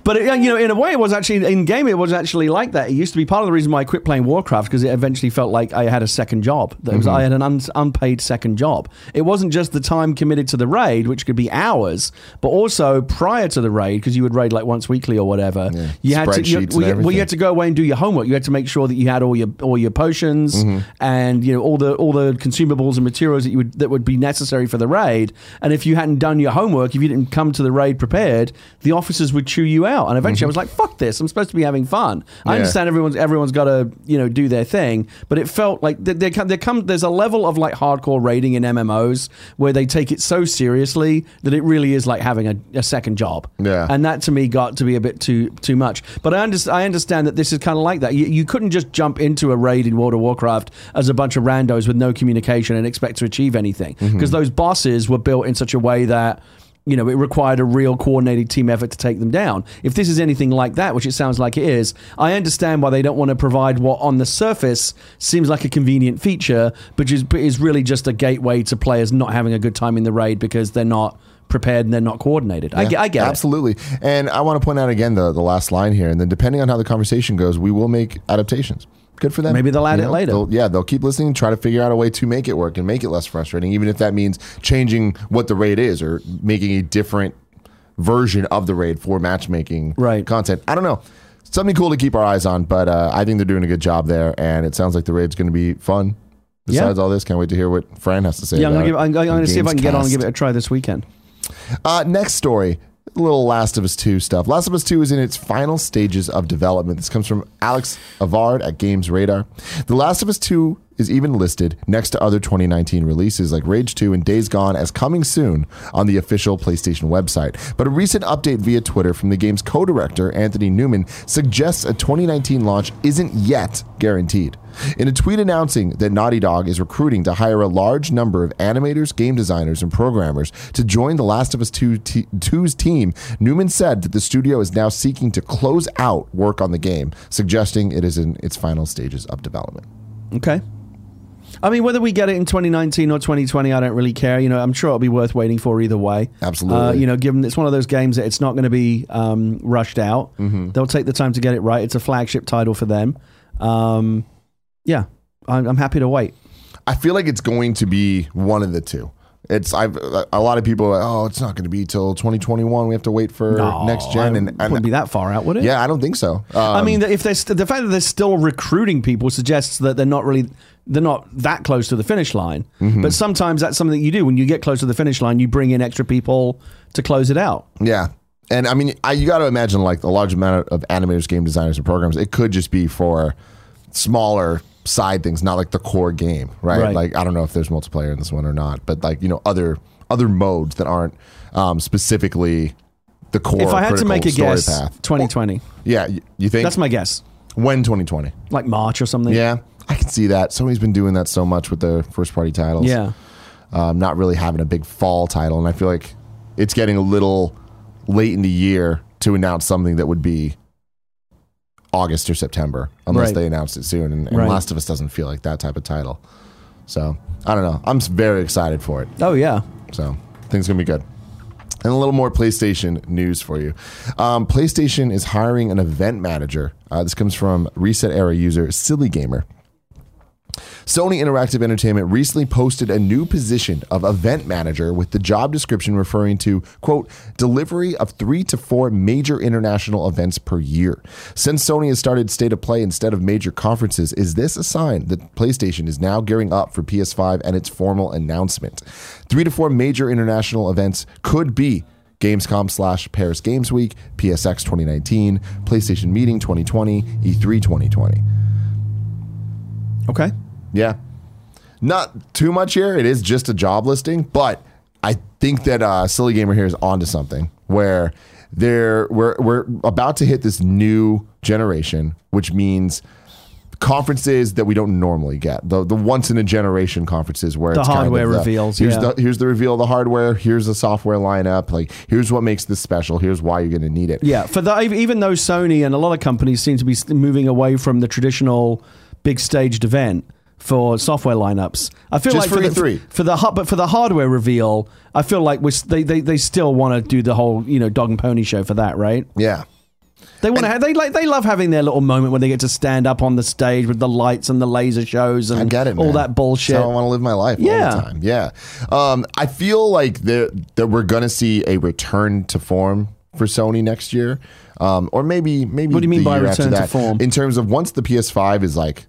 Speaker 2: But it, you know, in a way, it was actually in game. It was actually like that. It used to be part of the reason why I quit playing Warcraft, because it eventually felt like I had a second job. That was, mm-hmm. I had an un, unpaid second job. It wasn't just the time committed to the raid, which could be hours, but also prior to the raid, because you would raid like once weekly or whatever. Yeah. You had to, you, well, well, you had to go away and do your homework. You had to make sure that you had all your all your potions mm-hmm. and you know all the all the consumables and materials that you would that would be necessary for the raid. And if you hadn't done your homework, if you didn't come to the raid prepared, the officers would chew you out. And eventually, mm-hmm. I was like, "Fuck this! I'm supposed to be having fun." Yeah. I understand everyone's everyone's got to you know do their thing, but it felt like there, there, there come there's a level of like hardcore raiding in M M Os where they take it so seriously that it really is like having a, a second job.
Speaker 1: Yeah,
Speaker 2: and that to me got to be a bit too too much. But I understand I understand that this is kind of like that. You, you couldn't just jump into a raid in World of Warcraft as a bunch of randos with no communication and expect to achieve anything, because mm-hmm. those bosses were built in such a way that you know, it required a real coordinated team effort to take them down. If this is anything like that, which it sounds like it is, I understand why they don't want to provide what on the surface seems like a convenient feature, but is, but is really just a gateway to players not having a good time in the raid because they're not prepared and they're not coordinated. Yeah, I, get, I get
Speaker 1: absolutely.
Speaker 2: it.
Speaker 1: Absolutely. And I want to point out again the, the last line here, and then depending on how the conversation goes, we will make adaptations. Good for them.
Speaker 2: Maybe they'll add
Speaker 1: you
Speaker 2: it
Speaker 1: know,
Speaker 2: later.
Speaker 1: They'll, yeah, they'll keep listening, try to figure out a way to make it work and make it less frustrating, even if that means changing what the raid is or making a different version of the raid for matchmaking
Speaker 2: right.
Speaker 1: content. I don't know. Something cool to keep our eyes on, but uh, I think they're doing a good job there, and it sounds like the raid's going to be fun. Besides yeah. all this, can't wait to hear what Fran has to say
Speaker 2: yeah,
Speaker 1: about
Speaker 2: I'm gonna give, I'm, I'm going to see if I can
Speaker 1: cast.
Speaker 2: get on and give it a try this weekend.
Speaker 1: Uh, next story. A little Last of Us two stuff. Last of Us two is in its final stages of development. This comes from Alex Avard at Games Radar. The Last of Us two is even listed next to other twenty nineteen releases like Rage two and Days Gone as coming soon on the official PlayStation website. But a recent update via Twitter from the game's co-director, Anthony Newman, suggests a twenty nineteen launch isn't yet guaranteed. In a tweet announcing that Naughty Dog is recruiting to hire a large number of animators, game designers, and programmers to join The Last of Us two t- two's team, Newman said that the studio is now seeking to close out work on the game, suggesting it is in its final stages of development.
Speaker 2: Okay. I mean, whether we get it in twenty nineteen or twenty twenty, I don't really care. You know, I'm sure it'll be worth waiting for either way.
Speaker 1: Absolutely.
Speaker 2: Uh, you know, given it's one of those games that it's not going to be um, rushed out. Mm-hmm. They'll take the time to get it right. It's a flagship title for them. Um, yeah, I'm, I'm happy to wait.
Speaker 1: I feel like it's going to be one of the two. It's I've a lot of people are like, oh, it's not going to be till twenty twenty-one. We have to wait for
Speaker 2: no,
Speaker 1: next gen, and,
Speaker 2: and
Speaker 1: and
Speaker 2: wouldn't be that far out, would it?
Speaker 1: Yeah, I don't think so. Um,
Speaker 2: I mean, if they're st- the fact that they're still recruiting people suggests that they're not really they're not that close to the finish line. Mm-hmm. But sometimes that's something that you do when you get close to the finish line. You bring in extra people to close it out.
Speaker 1: Yeah. And I mean, I, you got to imagine like a large amount of animators, game designers, and programs. It could just be for smaller side things, not like the core game, right?
Speaker 2: right?
Speaker 1: Like I don't know if there's multiplayer in this one or not, but like you know other other modes that aren't um, specifically the core.
Speaker 2: If I had to make a guess,
Speaker 1: path.
Speaker 2: twenty twenty.
Speaker 1: Yeah, you, you think
Speaker 2: that's my guess?
Speaker 1: When twenty twenty?
Speaker 2: Like March or something?
Speaker 1: Yeah, I can see that. Sony's been doing that so much with their first party titles.
Speaker 2: Yeah,
Speaker 1: um, not really having a big fall title, and I feel like it's getting a little late in the year to announce something that would be August or September, unless
Speaker 2: right.
Speaker 1: they announce it soon. And, and
Speaker 2: right.
Speaker 1: Last of Us doesn't feel like that type of title. So, I don't know. I'm very excited for it.
Speaker 2: Oh, yeah.
Speaker 1: So, I think it's going to be good. And a little more PlayStation news for you. Um, PlayStation is hiring an event manager. Uh, this comes from Reset Era user Silly Gamer. Sony Interactive Entertainment recently posted a new position of event manager with the job description referring to, quote, delivery of three to four major international events per year. Since Sony has started State of Play instead of major conferences, is this a sign that PlayStation is now gearing up for P S five and its formal announcement? Three to four major international events could be Gamescom slash Paris Games Week, P S X twenty nineteen, PlayStation Meeting twenty twenty, E three twenty twenty.
Speaker 2: Okay.
Speaker 1: Yeah. Not too much here. It is just a job listing, but I think that uh, Silly Gamer here is onto something where they're, we're, we're about to hit this new generation, which means conferences that we don't normally get. The the once in a generation conferences where
Speaker 2: the
Speaker 1: it's
Speaker 2: hardware
Speaker 1: kind of the,
Speaker 2: reveals.
Speaker 1: Here's,
Speaker 2: yeah.
Speaker 1: the, here's the reveal of the hardware. Here's the software lineup. Like, here's what makes this special. Here's why you're going to need it.
Speaker 2: Yeah. For the, even though Sony and a lot of companies seem to be moving away from the traditional big staged event for software lineups, I feel
Speaker 1: Just
Speaker 2: like
Speaker 1: for
Speaker 2: for
Speaker 1: E three.
Speaker 2: the, for the but for the hardware reveal, I feel like we're, they they they still want to do the whole you know dog and pony show for that, right?
Speaker 1: Yeah,
Speaker 2: They want to have, they like they love having their little moment when they get to stand up on the stage with the lights and the laser shows and
Speaker 1: I get it,
Speaker 2: all
Speaker 1: man.
Speaker 2: that bullshit.
Speaker 1: That's how I want to live my life
Speaker 2: Yeah.
Speaker 1: all the time. Yeah. Um, I feel like there that we're going to see a return to form for Sony next year. Um, or maybe maybe
Speaker 2: What do you mean
Speaker 1: the
Speaker 2: by
Speaker 1: year after
Speaker 2: return to
Speaker 1: that.
Speaker 2: form?
Speaker 1: In terms of once the P S five is like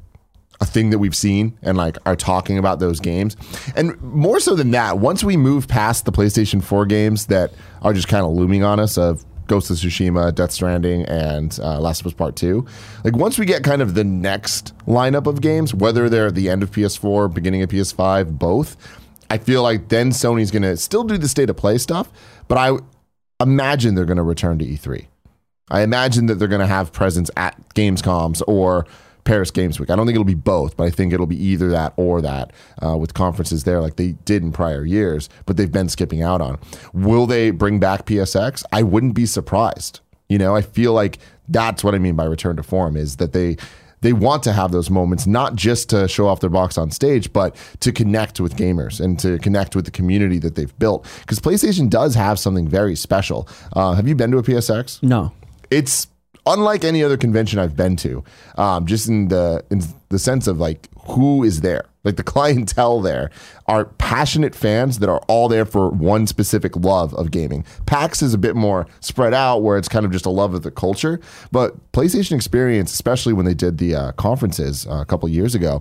Speaker 1: a thing that we've seen and like are talking about those games. And more so than that, once we move past the PlayStation four games that are just kind of looming on us of Ghost of Tsushima, Death Stranding, and uh, Last of Us Part two. Like once we get kind of the next lineup of games, whether they're at the end of P S four, beginning of P S five, both, I feel like then Sony's going to still do the state of play stuff, but I imagine they're going to return to E three. I imagine that they're going to have presence at Gamescoms or Paris Games Week. I don't think it'll be both, but I think it'll be either that or that uh, with conferences there like they did in prior years, but they've been skipping out on. Will they bring back P S X? I wouldn't be surprised. You know, I feel like that's what I mean by return to form is that they they want to have those moments, not just to show off their box on stage, but to connect with gamers and to connect with the community that they've built. Because PlayStation does have something very special. Uh, have you been to a P S X?
Speaker 2: No.
Speaker 1: It's unlike any other convention I've been to, um, just in the in the sense of like who is there. Like the clientele there are passionate fans that are all there for one specific love of gaming. PAX is a bit more spread out where it's kind of just a love of the culture. But PlayStation Experience, especially when they did the uh, conferences uh, a couple years ago,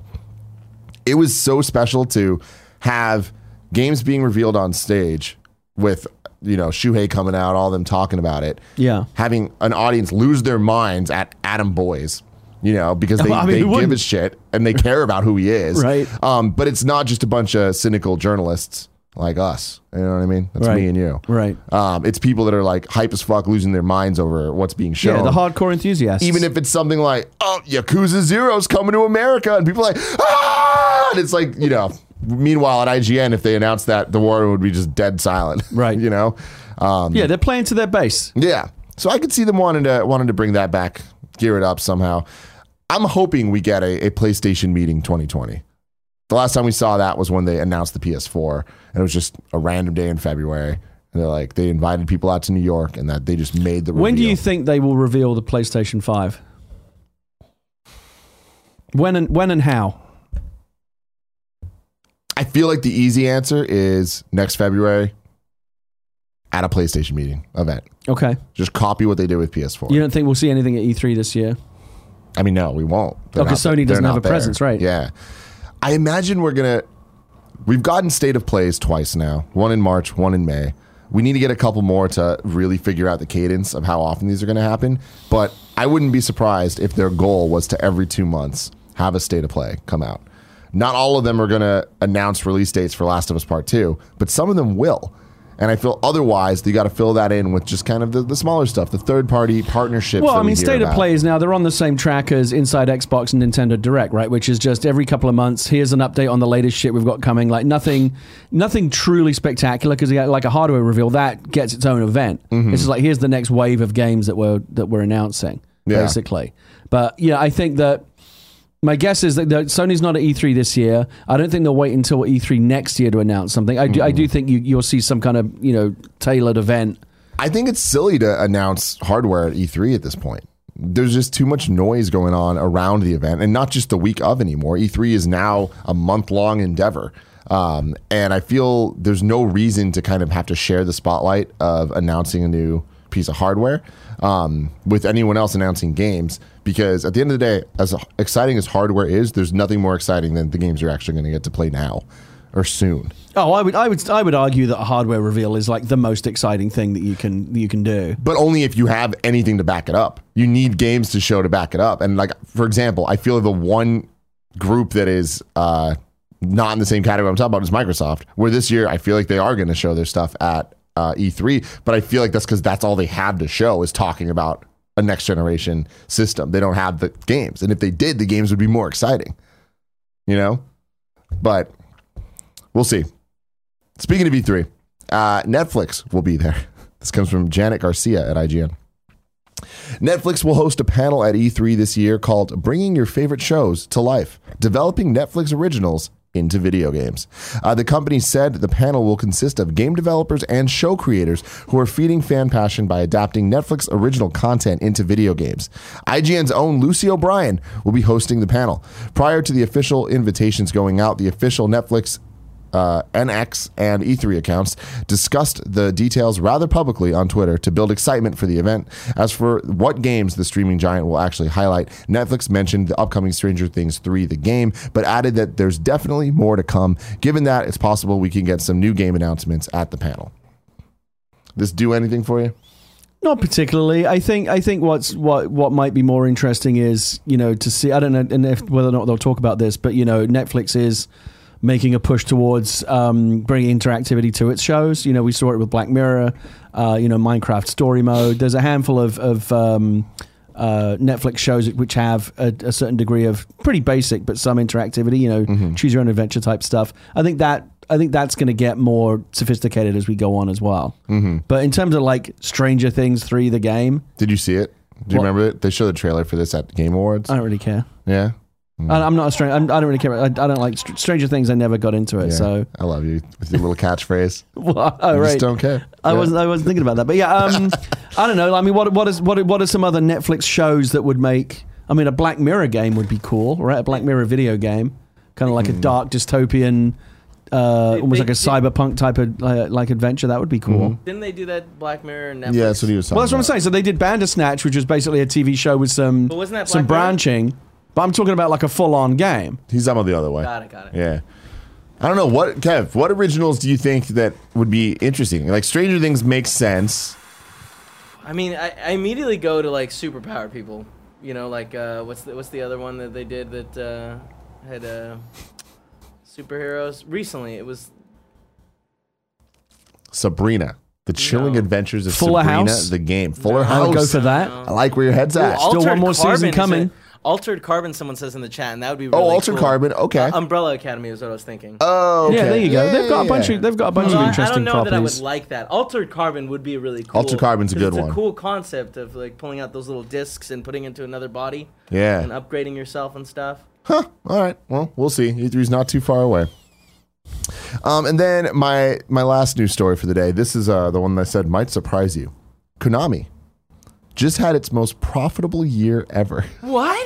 Speaker 1: it was so special to have games being revealed on stage with, you know, Shuhei coming out, all them talking about it.
Speaker 2: Yeah.
Speaker 1: Having an audience lose their minds at Adam Boyes, you know, because they,
Speaker 2: I mean,
Speaker 1: they
Speaker 2: who
Speaker 1: give
Speaker 2: wouldn't?
Speaker 1: a shit and they care about who he is.
Speaker 2: Right.
Speaker 1: Um, but it's not just a bunch of cynical journalists like us. You know what I mean? That's
Speaker 2: Right.
Speaker 1: me and you.
Speaker 2: Right.
Speaker 1: Um, it's people that are like hype as fuck, losing their minds over what's being shown.
Speaker 2: Yeah, the hardcore enthusiasts.
Speaker 1: Even if it's something like, oh, Yakuza Zero's coming to America, and people are like, ah! And it's like, you know, meanwhile at I G N, if they announced that, the war would be just dead silent.
Speaker 2: Right.
Speaker 1: You know? Um,
Speaker 2: yeah, they're playing to their base.
Speaker 1: yeah. So I could see them wanting to wanting to bring that back, gear it up somehow. I'm hoping we get a, a PlayStation meeting twenty twenty. The last time we saw that was when they announced the P S four, and it was just a random day in February. And they're like, they invited people out to New York, and that they just made the reveal.
Speaker 2: When do you think they will reveal the PlayStation five? When and when and how?
Speaker 1: I feel like the easy answer is next February at a PlayStation meeting event.
Speaker 2: Okay.
Speaker 1: Just copy what they did with P S four.
Speaker 2: You don't think we'll see anything at E three this year?
Speaker 1: I mean, no, we won't. They're
Speaker 2: Oh, 'cause
Speaker 1: not-
Speaker 2: Sony doesn't
Speaker 1: they're
Speaker 2: have
Speaker 1: not
Speaker 2: a
Speaker 1: there.
Speaker 2: presence, right.
Speaker 1: Yeah. I imagine we're going to... We've gotten State of Plays twice now. One in March, one in May. We need to get a couple more to really figure out the cadence of how often these are going to happen. But I wouldn't be surprised if their goal was to every two months have a State of Play come out. Not all of them are going to announce release dates for Last of Us Part two, but some of them will. And I feel otherwise, you got to fill that in with just kind of the, the smaller stuff, the third-party partnerships.
Speaker 2: Well,
Speaker 1: that
Speaker 2: I
Speaker 1: we
Speaker 2: mean,
Speaker 1: hear
Speaker 2: State of
Speaker 1: about.
Speaker 2: Play is now, they're on the same track as Inside Xbox and Nintendo Direct, right? Which is just every couple of months, here's an update on the latest shit we've got coming. Like nothing nothing truly spectacular, because like a hardware reveal, that gets its own event.
Speaker 1: Mm-hmm.
Speaker 2: It's just like, here's the next wave of games that we're, that we're announcing,
Speaker 1: Yeah.
Speaker 2: basically. But yeah, I think that my guess is that that Sony's not at E three this year. I don't think they'll wait until E three next year to announce something. I do, I do think you, you'll see some kind of, you know, tailored event.
Speaker 1: I think it's silly to announce hardware at E three at this point. There's just too much noise going on around the event, and not just the week of anymore. E three is now a month-long endeavor. Um, and I feel there's no reason to kind of have to share the spotlight of announcing a new piece of hardware um, with anyone else announcing games, because at the end of the day, as exciting as hardware is, there's nothing more exciting than the games you're actually going to get to play now or soon.
Speaker 2: Oh, I would, I would, I would argue that a hardware reveal is like the most exciting thing that you can, that you can do.
Speaker 1: But only if you have anything to back it up. You need games to show to back it up. And like, for example, I feel the one group that is uh, not in the same category I'm talking about is Microsoft, where this year I feel like they are going to show their stuff at uh, E three, but I feel like that's because that's all they have to show is talking about a next generation system. They don't have the games. And if they did, the games would be more exciting, you know? But we'll see. Speaking of E three, uh, Netflix will be there. This comes from Janet Garcia at I G N. Netflix will host a panel at E three this year called Bringing Your Favorite Shows to Life, Developing Netflix Originals into video games. Uh, the company said the panel will consist of game developers and show creators who are feeding fan passion by adapting Netflix original content into video games. I G N's own Lucy O'Brien will be hosting the panel. Prior to the official invitations going out, the official Netflix Uh, N X and E three accounts discussed the details rather publicly on Twitter to build excitement for the event. As for what games the streaming giant will actually highlight, Netflix mentioned the upcoming Stranger Things three, the game, but added that there's definitely more to come. Given that, it's possible we can get some new game announcements at the panel. This do anything for you?
Speaker 2: Not particularly. I think I think what's what what might be more interesting is, you know, to see, I don't know and if, whether or not they'll talk about this, but, you know, Netflix is making a push towards um, bringing interactivity to its shows. You know, we saw it with Black Mirror, uh, you know, Minecraft Story Mode. There's a handful of, of um, uh, Netflix shows which have a, a certain degree of pretty basic, but some interactivity, you know, mm-hmm. choose your own adventure type stuff. I think that I think that's going to get more sophisticated as we go on as well. Mm-hmm. But in terms of like Stranger Things three, the game.
Speaker 1: Did you see it? Do you what? remember it? They showed the trailer for this at Game Awards.
Speaker 2: I don't really care.
Speaker 1: Yeah?
Speaker 2: Mm. I'm not a stranger. I don't really care. I, I don't like Str- Stranger Things. I never got into it. Yeah, so
Speaker 1: I love you with your little catchphrase.
Speaker 2: Well, oh,
Speaker 1: you
Speaker 2: right.
Speaker 1: just don't care.
Speaker 2: I
Speaker 1: yeah.
Speaker 2: wasn't. I wasn't thinking about that. But yeah, um, I don't know. I mean, what what is what what are some other Netflix shows that would make? I mean, a Black Mirror game would be cool, right? A Black Mirror video game, kind of like mm. a dark dystopian, uh, they, almost they, like a cyberpunk type of uh, like adventure. That would be cool.
Speaker 3: Mm-hmm. Didn't they do that Black Mirror Netflix?
Speaker 1: Yeah, that's what he was talking
Speaker 2: Well, that's
Speaker 1: about.
Speaker 2: what I'm saying. So they did Bandersnatch, which was basically a T V show with some
Speaker 3: but wasn't that
Speaker 2: some
Speaker 3: Black
Speaker 2: branching.
Speaker 3: Mirror?
Speaker 2: But I'm talking about like a full-on game.
Speaker 1: He's talking about the other way.
Speaker 3: Got it, got it.
Speaker 1: Yeah. I don't know. What, Kev, what originals do you think that would be interesting? Like, Stranger Things makes sense.
Speaker 3: I mean, I, I immediately go to, like, superpower people. You know, like, uh, what's the what's the other one that they did that uh, had uh, superheroes? Recently, it was...
Speaker 1: Sabrina. The Chilling
Speaker 3: No.
Speaker 1: Adventures of
Speaker 2: Fuller
Speaker 1: Sabrina,
Speaker 2: House?
Speaker 1: the game. Fuller
Speaker 3: No.
Speaker 1: House.
Speaker 2: I would go for that.
Speaker 3: No.
Speaker 1: I like where your head's at.
Speaker 3: Ooh,
Speaker 2: Still one
Speaker 3: Altered
Speaker 2: more season
Speaker 3: Carbon is
Speaker 2: coming.
Speaker 3: a- Altered Carbon, someone says in the chat, and that would be really
Speaker 1: oh, Altered
Speaker 3: cool.
Speaker 1: Carbon. Okay.
Speaker 3: Uh, Umbrella Academy is what I was thinking.
Speaker 1: oh, okay.
Speaker 2: Yeah, there you go.
Speaker 1: Yeah,
Speaker 2: they've got a bunch
Speaker 1: yeah.
Speaker 2: of they've got a bunch
Speaker 3: Although
Speaker 2: of
Speaker 3: I-
Speaker 2: interesting
Speaker 3: I don't know
Speaker 2: properties.
Speaker 3: that I would like that. Altered Carbon would be really cool.
Speaker 1: Altered Carbon's a
Speaker 3: 'cause
Speaker 1: good
Speaker 3: it's
Speaker 1: one.
Speaker 3: It's a cool concept of like pulling out those little discs and putting into another body.
Speaker 1: Yeah.
Speaker 3: And upgrading yourself and stuff.
Speaker 1: Huh. All right. Well, we'll see. E three's not too far away. Um, and then my my last news story for the day. This is uh, the one that I said might surprise you. Konami just had its most profitable year ever.
Speaker 3: What?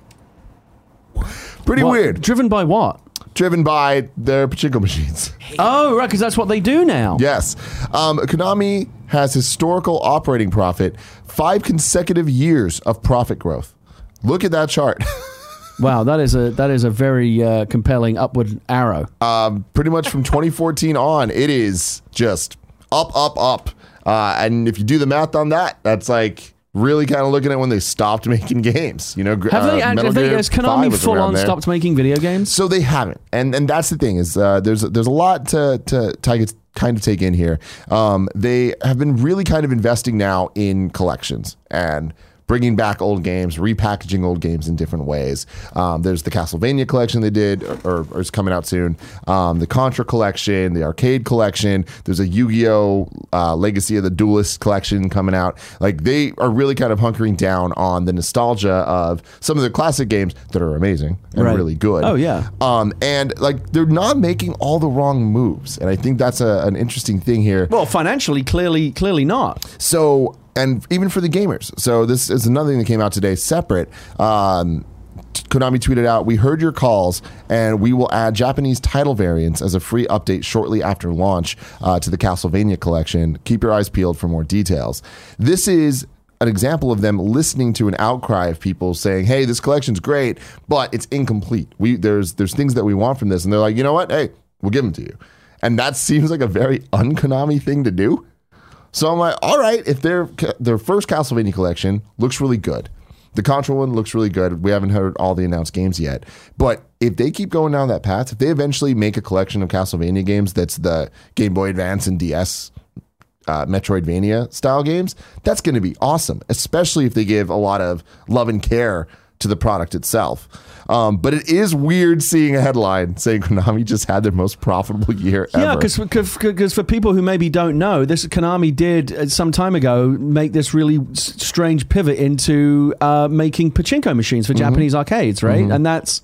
Speaker 1: Pretty
Speaker 2: What?
Speaker 1: weird.
Speaker 2: Driven by what?
Speaker 1: Driven by their pachinko machines.
Speaker 2: Oh, right, because that's what they do now.
Speaker 1: Yes. Um, Konami has historical operating profit, five consecutive years of profit growth. Look at that chart.
Speaker 2: Wow, that is a that is a very uh, compelling upward arrow.
Speaker 1: um, pretty much from twenty fourteen on, it is just up, up, up. Uh, and if you do the math on that, that's like really kind of looking at when they stopped making games. You know,
Speaker 2: Have
Speaker 1: uh,
Speaker 2: they?
Speaker 1: Metal
Speaker 2: Have they
Speaker 1: Gear
Speaker 2: has
Speaker 1: five
Speaker 2: Konami
Speaker 1: was
Speaker 2: full
Speaker 1: around
Speaker 2: on
Speaker 1: there.
Speaker 2: stopped making video games?
Speaker 1: So they haven't, and and that's the thing is uh, there's there's a lot to to, to kind of take in here. Um, they have been really kind of investing now in collections and bringing back old games, repackaging old games in different ways. Um, there's the Castlevania collection they did, or, or is coming out soon. Um, the Contra collection, the arcade collection. There's a Yu-Gi-Oh! Uh, Legacy of the Duelist collection coming out. Like, they are really kind of hunkering down on the nostalgia of some of the classic games that are amazing and
Speaker 2: Right.
Speaker 1: really good.
Speaker 2: Oh, yeah.
Speaker 1: Um, and like, they're not making all the wrong moves. And I think that's a, an interesting thing here.
Speaker 2: Well, financially, clearly, clearly not.
Speaker 1: So, and even for the gamers. So this is another thing that came out today, separate. Um, Konami tweeted out, "We heard your calls, and we will add Japanese title variants as a free update shortly after launch uh, to the Castlevania collection. Keep your eyes peeled for more details." This is an example of them listening to an outcry of people saying, "Hey, this collection's great, but it's incomplete. We there's there's things that we want from this," and they're like, "You know what? Hey, we'll give them to you." And that seems like a very un-Konami thing to do. So I'm like, all right, if their their first Castlevania collection looks really good, the Contra one looks really good. We haven't heard all the announced games yet, but if they keep going down that path, if they eventually make a collection of Castlevania games that's the Game Boy Advance and D S uh, Metroidvania style games, that's going to be awesome, especially if they give a lot of love and care to the product itself. Um, but it is weird seeing a headline saying Konami just had their most profitable year ever.
Speaker 2: Yeah, because for people who maybe don't know, this Konami did uh, some time ago make this really s- strange pivot into uh, making pachinko machines for mm-hmm. Japanese arcades, right? Mm-hmm. And that's,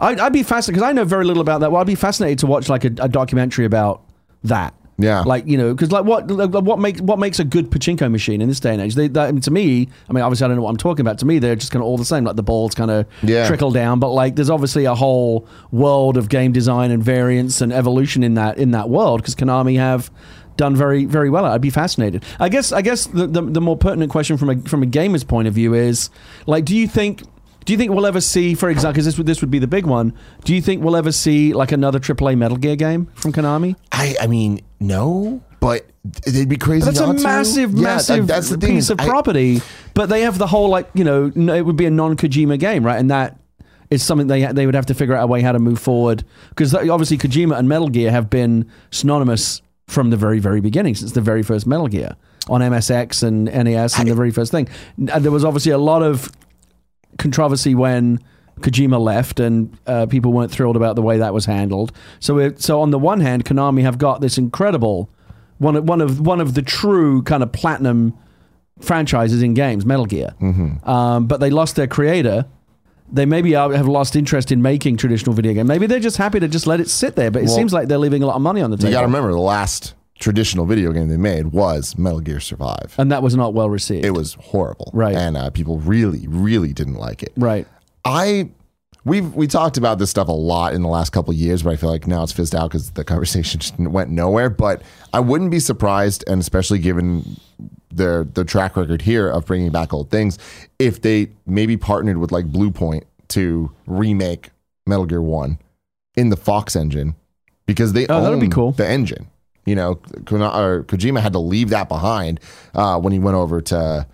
Speaker 2: I'd, I'd be fascinated because I know very little about that. Well, I'd be fascinated to watch like a, a documentary about that.
Speaker 1: Yeah.
Speaker 2: Like, you know, because like what what makes what makes a good pachinko machine in this day and age? They, that, I mean, to me, I mean, obviously I don't know what I'm talking about. To me, they're just kind of all the same. Like the balls kind of
Speaker 1: Yeah.
Speaker 2: trickle down, but like there's obviously a whole world of game design and variance and evolution in that in that world because Konami have done very very well. I'd be fascinated. I guess I guess the, the the more pertinent question from a from a gamer's point of view is like, do you think? Do you think we'll ever see, for example, because this would this would be the big one? Do you think we'll ever see like another triple A Metal Gear game from Konami?
Speaker 1: I, I mean, no, but they'd be crazy.
Speaker 2: That's a
Speaker 1: not to.
Speaker 2: massive,
Speaker 1: Yeah,
Speaker 2: massive
Speaker 1: that- that's the thing
Speaker 2: piece
Speaker 1: is
Speaker 2: of
Speaker 1: I-
Speaker 2: property. But they have the whole like you know n- it would be a non-Kojima game, right? And that is something they they would have to figure out a way how to move forward because obviously Kojima and Metal Gear have been synonymous from the very very beginning, since the very first Metal Gear on M S X and N E S and
Speaker 1: I-
Speaker 2: the very first thing. And there was obviously a lot of controversy when Kojima left, and uh, people weren't thrilled about the way that was handled. So, it, so on the one hand, Konami have got this incredible one of one of one of the true kind of platinum franchises in games, Metal Gear.
Speaker 1: Mm-hmm.
Speaker 2: Um, but they lost their creator. They maybe are- have lost interest in making traditional video game. Maybe they're just happy to just let it sit there. But it
Speaker 1: Well,
Speaker 2: seems like they're leaving a lot of money on the table.
Speaker 1: You got to remember, the last traditional video game they made was Metal Gear Survive.
Speaker 2: and that was not well received.
Speaker 1: It was horrible,
Speaker 2: Right.
Speaker 1: And uh, people really, really didn't like it.
Speaker 2: right.
Speaker 1: I we've we talked about this stuff a lot in the last couple of years, but I feel like now it's fizzed out because the conversation just went nowhere. But I wouldn't be surprised, and especially given their the track record here of bringing back old things, if they maybe partnered with like Blue Point to remake Metal Gear One in the Fox engine because they
Speaker 2: Oh,
Speaker 1: own
Speaker 2: that'd be cool.
Speaker 1: the engine. You know, Kona- or Kojima had to leave that behind uh, when he went over to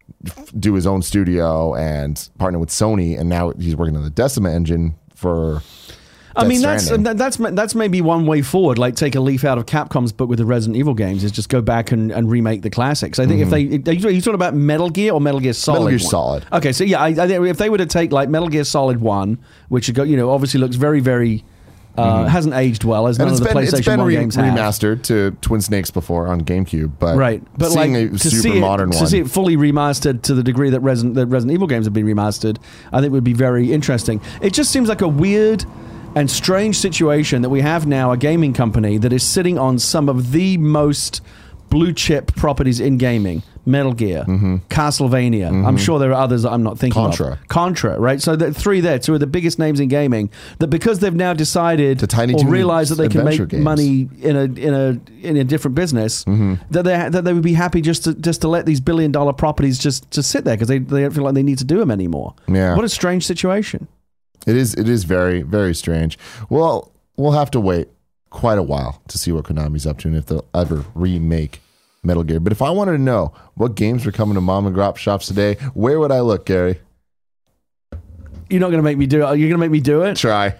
Speaker 1: do his own studio and partner with Sony, and now he's working on the Decima engine for.
Speaker 2: I
Speaker 1: Death
Speaker 2: mean, that's
Speaker 1: Stranding.
Speaker 2: that- that's that's maybe one way forward. Like, take a leaf out of Capcom's book with the Resident Evil games, is just go back and, and remake the classics. I think if they, are you, are you talking about Metal Gear or Metal Gear Solid?
Speaker 1: Metal Gear
Speaker 2: one?
Speaker 1: Solid.
Speaker 2: Okay, so yeah, I, I think if they were to take like Metal Gear Solid One, which you know obviously looks very very uh, hasn't aged well as
Speaker 1: And
Speaker 2: none
Speaker 1: it's
Speaker 2: of the
Speaker 1: been, it's
Speaker 2: PlayStation
Speaker 1: been
Speaker 2: One
Speaker 1: re-
Speaker 2: games have.
Speaker 1: remastered to Twin Snakes before on GameCube, but
Speaker 2: Right, but
Speaker 1: seeing
Speaker 2: like
Speaker 1: a
Speaker 2: to
Speaker 1: super
Speaker 2: see it,
Speaker 1: modern
Speaker 2: to
Speaker 1: one.
Speaker 2: see it fully remastered to the degree that Resident, that Resident Evil games have been remastered, I think would be very interesting. It just seems like a weird and strange situation that we have now a gaming company that is sitting on some of the most blue chip properties in gaming. Metal Gear,
Speaker 1: Mm-hmm.
Speaker 2: Castlevania. I'm sure there are others that I'm not thinking
Speaker 1: Contra.
Speaker 2: of. Contra, right? So the three there, two of the biggest names in gaming. That because they've now decided
Speaker 1: The Tiny
Speaker 2: or
Speaker 1: Toons
Speaker 2: realized that they can make
Speaker 1: adventure games.
Speaker 2: money in a in a in a different business,
Speaker 1: Mm-hmm.
Speaker 2: that they that they would be happy just to just to let these billion dollar properties just to sit there because they, they don't feel like they need to do them anymore.
Speaker 1: Yeah.
Speaker 2: What a strange situation.
Speaker 1: It is. It is very, very strange. Well, we'll have to wait quite a while to see what Konami's up to and if they'll ever remake Metal Gear. But if I wanted to know what games were coming to mom and grop shops today, where would I look, Gary?
Speaker 2: You're not going to make me do it. You're going to make me do it.
Speaker 1: Try.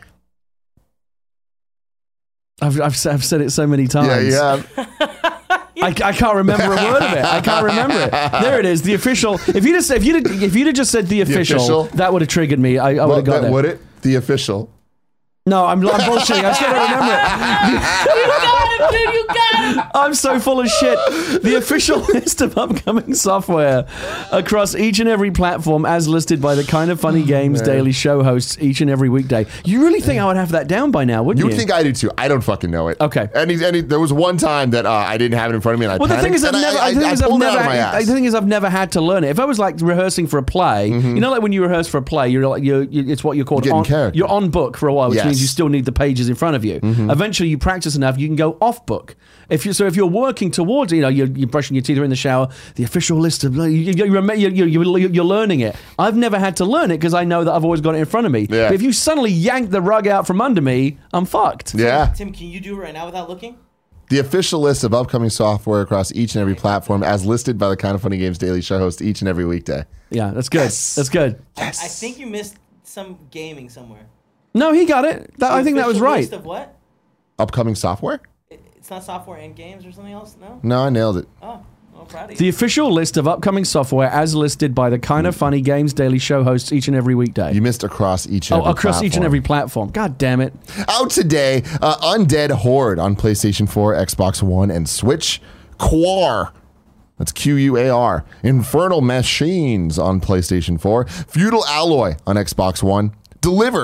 Speaker 2: I've, I've I've said it so many times.
Speaker 1: Yeah, yeah.
Speaker 2: I, I can't remember a word of it. I can't remember it. There it is. The official. If you just if you if you'd have just said the official,
Speaker 1: official?
Speaker 2: that would have triggered me. I, I would
Speaker 1: Well,
Speaker 2: have got
Speaker 1: then
Speaker 2: there.
Speaker 1: would it? The official.
Speaker 2: No, I'm, I'm bullshitting. I still don't remember it.
Speaker 3: You got him, dude. You got him.
Speaker 2: I'm so full of shit. The official list of upcoming software across each and every platform as listed by the Kind of Funny Games Daily Show hosts each and every weekday. You really think I would have that down by now, wouldn't
Speaker 1: You
Speaker 2: you?
Speaker 1: would think I do too. I don't fucking know it.
Speaker 2: Okay.
Speaker 1: And, he, and he, there was one time that uh, I didn't have it in front of me, and I
Speaker 2: Well, the thing
Speaker 1: panicked,
Speaker 2: is, I've
Speaker 1: and
Speaker 2: never.
Speaker 1: I,
Speaker 2: I,
Speaker 1: I,
Speaker 2: the thing
Speaker 1: I
Speaker 2: is, I've
Speaker 1: pulled it out
Speaker 2: never.
Speaker 1: of my
Speaker 2: Had,
Speaker 1: ass.
Speaker 2: the thing is, I've never had to learn it. If I was like rehearsing for a play, you know, like when you rehearse for a play, you're like you. you it's what you're called.
Speaker 1: You're getting
Speaker 2: on,
Speaker 1: character.
Speaker 2: you're on book for a while, which
Speaker 1: Yes.
Speaker 2: means you still need the pages in front of you. Eventually, you practice enough, you can go off book. If you so, if you're working towards, you know, you're, you're brushing your teeth or in the shower, the official list of you, you, you, you, you, you're learning it. I've never had to learn it because I know that I've always got it in front of me.
Speaker 1: Yeah.
Speaker 2: But if you suddenly yank the rug out from under me, I'm fucked.
Speaker 1: Yeah.
Speaker 3: Tim, can you do it right now without looking?
Speaker 1: The official list of upcoming software across each and every platform as listed by the Kind of Funny Games Daily Show host each and every weekday.
Speaker 2: Yeah, that's good.
Speaker 1: Yes.
Speaker 2: That's good.
Speaker 1: Yes.
Speaker 3: I think you missed some gaming somewhere.
Speaker 2: No, he got it. That, I
Speaker 3: The
Speaker 2: think that was
Speaker 3: official
Speaker 2: right.
Speaker 3: List of what?
Speaker 1: Upcoming software?
Speaker 3: It- It's not software and games or something else? No?
Speaker 1: No, I nailed it.
Speaker 3: Oh, well, proud of you.
Speaker 2: The official list of upcoming software as listed by the Kind of Funny Games Daily Show hosts each and every weekday.
Speaker 1: You missed across each and
Speaker 2: oh,
Speaker 1: every
Speaker 2: across each and
Speaker 1: platform.
Speaker 2: every platform. God damn it.
Speaker 1: Out today, uh, Undead Horde on PlayStation four, Xbox One, and Switch. Quar. That's Q U A R. Infernal Machines on PlayStation four. Feudal Alloy on Xbox One. Delivered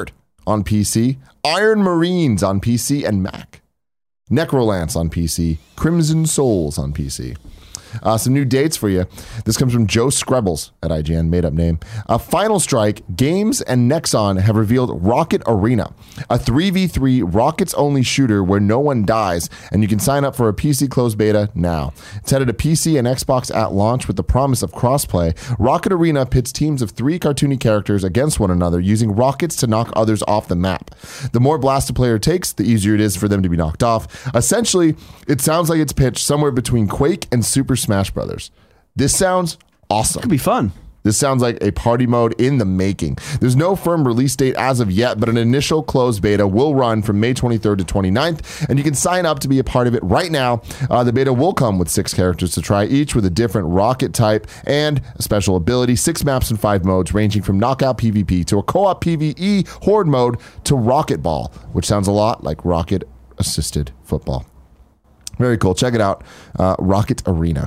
Speaker 1: on P C, Iron Marines on P C and Mac, Necrolance on P C, Crimson Souls on P C. Uh, some new dates for you. This comes from Joe Screbbles at I G N, made up name. Uh, Final Strike, Games, and Nexon have revealed Rocket Arena, a three v three Rockets-only shooter where no one dies, and you can sign up for a P C closed beta now. It's headed to P C and Xbox at launch with the promise of crossplay. Rocket Arena pits teams of three cartoony characters against one another using rockets to knock others off the map. The more blast a player takes, the easier it is for them to be knocked off. Essentially, it sounds like it's pitched somewhere between Quake and Super Smash Brothers. This sounds awesome.
Speaker 2: Could be fun.
Speaker 1: This sounds like a party mode in the making. There's no firm release date as of yet, but an initial closed beta will run from May twenty-third to twenty-ninth, and you can sign up to be a part of it right now. Uh, the beta will come with six characters to try, each with a different rocket type and a special ability, six maps and five modes, ranging from knockout PvP to a co-op PvE horde mode to rocket ball, which sounds a lot like rocket-assisted football. Very cool. Check it out. Uh, Rocket Arena.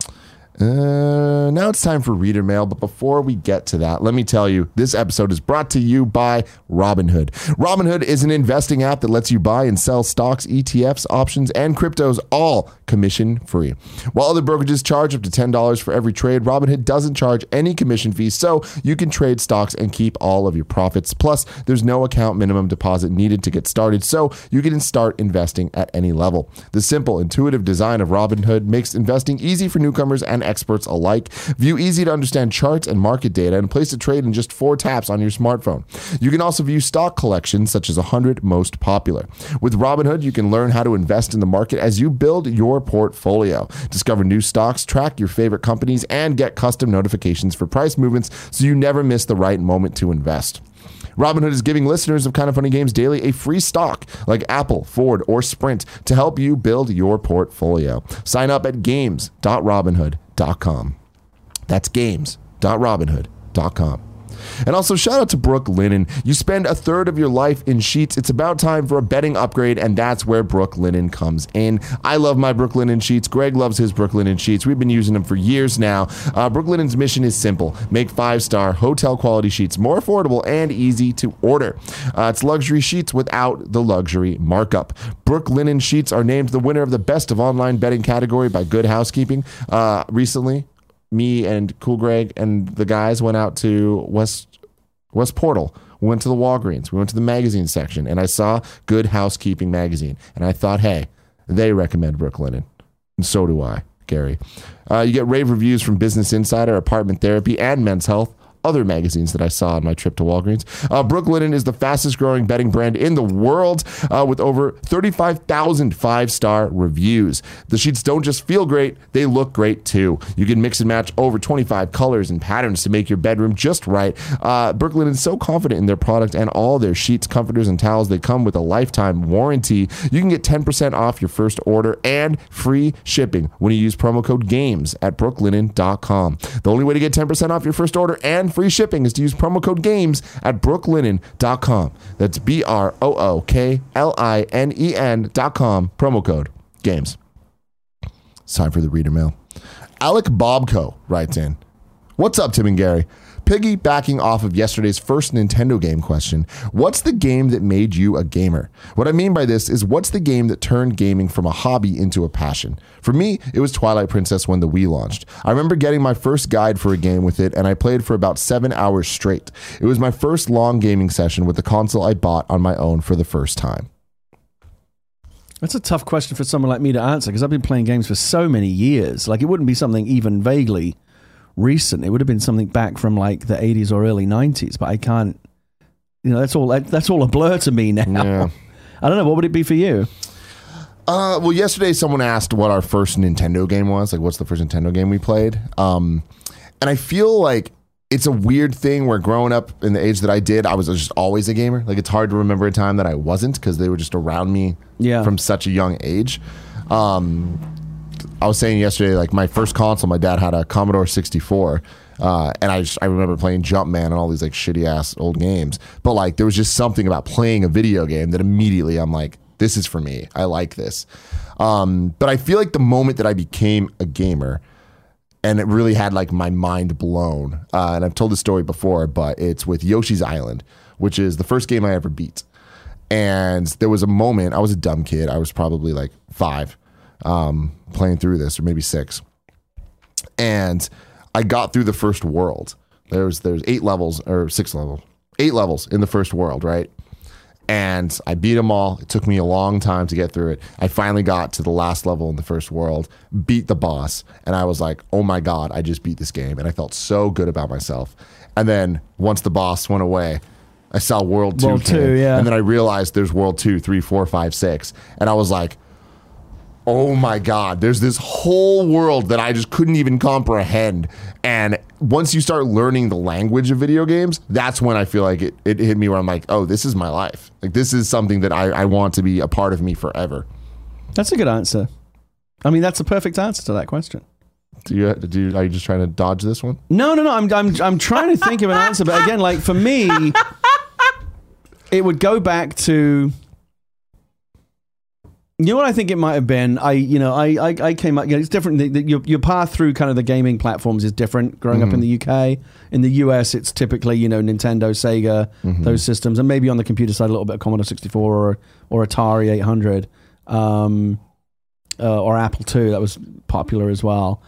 Speaker 1: Uh, now it's time for reader mail, but before we get to that, let me tell you, this episode is brought to you by Robinhood. Robinhood is an investing app that lets you buy and sell stocks, E T Fs, options, and cryptos, all commission free. While other brokerages charge up to ten dollars for every trade, Robinhood doesn't charge any commission fees, so you can trade stocks and keep all of your profits. Plus, there's no account minimum deposit needed to get started, so you can start investing at any level. The simple, intuitive design of Robinhood makes investing easy for newcomers and experts alike. View easy to understand charts and market data and place a trade in just four taps on your smartphone. You can also view stock collections such as one hundred most popular. With Robinhood, you can learn how to invest in the market as you build your portfolio. Discover new stocks, track your favorite companies, and get custom notifications for price movements so you never miss the right moment to invest. Robinhood is giving listeners of Kind of Funny Games Daily a free stock like Apple, Ford, or Sprint to help you build your portfolio. Sign up at games dot robinhood dot com. That's games dot robinhood dot com. And also, shout out to Brooklinen. You spend a third of your life in sheets. It's about time for a bedding upgrade, and that's where Brooklinen comes in. I love my Brooklinen sheets. Greg loves his Brooklinen sheets. We've been using them for years now. Uh, Brooklinen's mission is simple. Make five-star hotel-quality sheets more affordable and easy to order. Uh, it's luxury sheets without the luxury markup. Brooklinen sheets are named the winner of the Best of Online Bedding category by Good Housekeeping uh, recently. Me and Cool Greg and the guys went out to West West Portal. We went to the Walgreens. We went to the magazine section, and I saw Good Housekeeping magazine. And I thought, hey, they recommend Brooklinen. And so do I, Gary. Uh, you get rave reviews from Business Insider, Apartment Therapy, and Men's Health. Other magazines that I saw on my trip to Walgreens. Uh, Brooklinen is the fastest growing bedding brand in the world uh, with over thirty-five thousand five-star reviews. The sheets don't just feel great, they look great too. You can mix and match over twenty-five colors and patterns to make your bedroom just right. Uh, Brooklinen is so confident in their product and all their sheets, comforters, and towels. They come with a lifetime warranty. You can get ten percent off your first order and free shipping when you use promo code GAMES at brooklinen dot com. The only way to get ten percent off your first order and free shipping is to use promo code GAMES at brooklinen dot com. That's B R O O K L I N E N dot com. Promo code GAMES. It's time for the reader mail. Alec Bobco writes in, "What's up, Tim and Gary? Piggybacking off of yesterday's first Nintendo game question, what's the game that made you a gamer? What I mean by this is, what's the game that turned gaming from a hobby into a passion? For me, it was Twilight Princess when the Wii launched. I remember getting my first guide for a game with it, and I played for about seven hours straight. It was my first long gaming session with the console I bought on my own for the first time."
Speaker 2: That's a tough question for someone like me to answer, because I've been playing games for so many years. Like, it wouldn't be something even vaguely recent. It would have been something back from like the eighties or early nineties, but I can't, you know, that's all that's all a blur to me now.
Speaker 1: Yeah.
Speaker 2: I don't know, what would it be for you?
Speaker 1: Uh, well, yesterday someone asked what our first Nintendo game was, like what's the first Nintendo game we played. Um, and I feel like it's a weird thing where growing up in the age that I did, I was just always a gamer. Like, it's hard to remember a time that I wasn't, because they were just around me
Speaker 2: yeah.
Speaker 1: from such a young age. Um, I was saying yesterday, like my first console, my dad had a Commodore sixty-four, uh, and I just, I remember playing Jumpman and all these like shitty ass old games. But like, there was just something about playing a video game that immediately I'm like, this is for me. I like this. Um, but I feel like the moment that I became a gamer, and it really had like my mind blown, uh, and I've told this story before, but it's with Yoshi's Island, which is the first game I ever beat. And there was a moment, I was a dumb kid. I was probably like five, um, playing through this, or maybe six. And I got through the first world. There's there's eight levels, or six levels, eight levels in the first world, right? And I beat them all. It took me a long time to get through it. I finally got to the last level in the first world, beat the boss, and I was like, oh my God, I just beat this game. And I felt so good about myself. And then once the boss went away, I saw World Two,
Speaker 2: World
Speaker 1: came,
Speaker 2: two, yeah.
Speaker 1: and then I realized there's World Two, Three, Four, Five, Six, and I was like, "Oh my God!" There's this whole world that I just couldn't even comprehend. And once you start learning the language of video games, that's when I feel like it, it hit me where I'm like, "Oh, this is my life. Like this is something that I, I want to be a part of me forever."
Speaker 2: That's a good answer. I mean, that's a perfect answer to that question.
Speaker 1: Do you, do you, are you just trying to dodge this one?
Speaker 2: No, no, no. I'm, I'm, I'm trying to think of an answer, but again, like for me, it would go back to, you know what I think it might have been. I, you know, I, I, I came up. You know, it's different. The, the, your, your path through kind of the gaming platforms is different. Growing mm-hmm. up in the U K, in the U S, it's typically you know Nintendo, Sega, mm-hmm. those systems, and maybe on the computer side a little bit of Commodore sixty-four or or Atari eight hundred, um, uh, or Apple two. That was popular as well.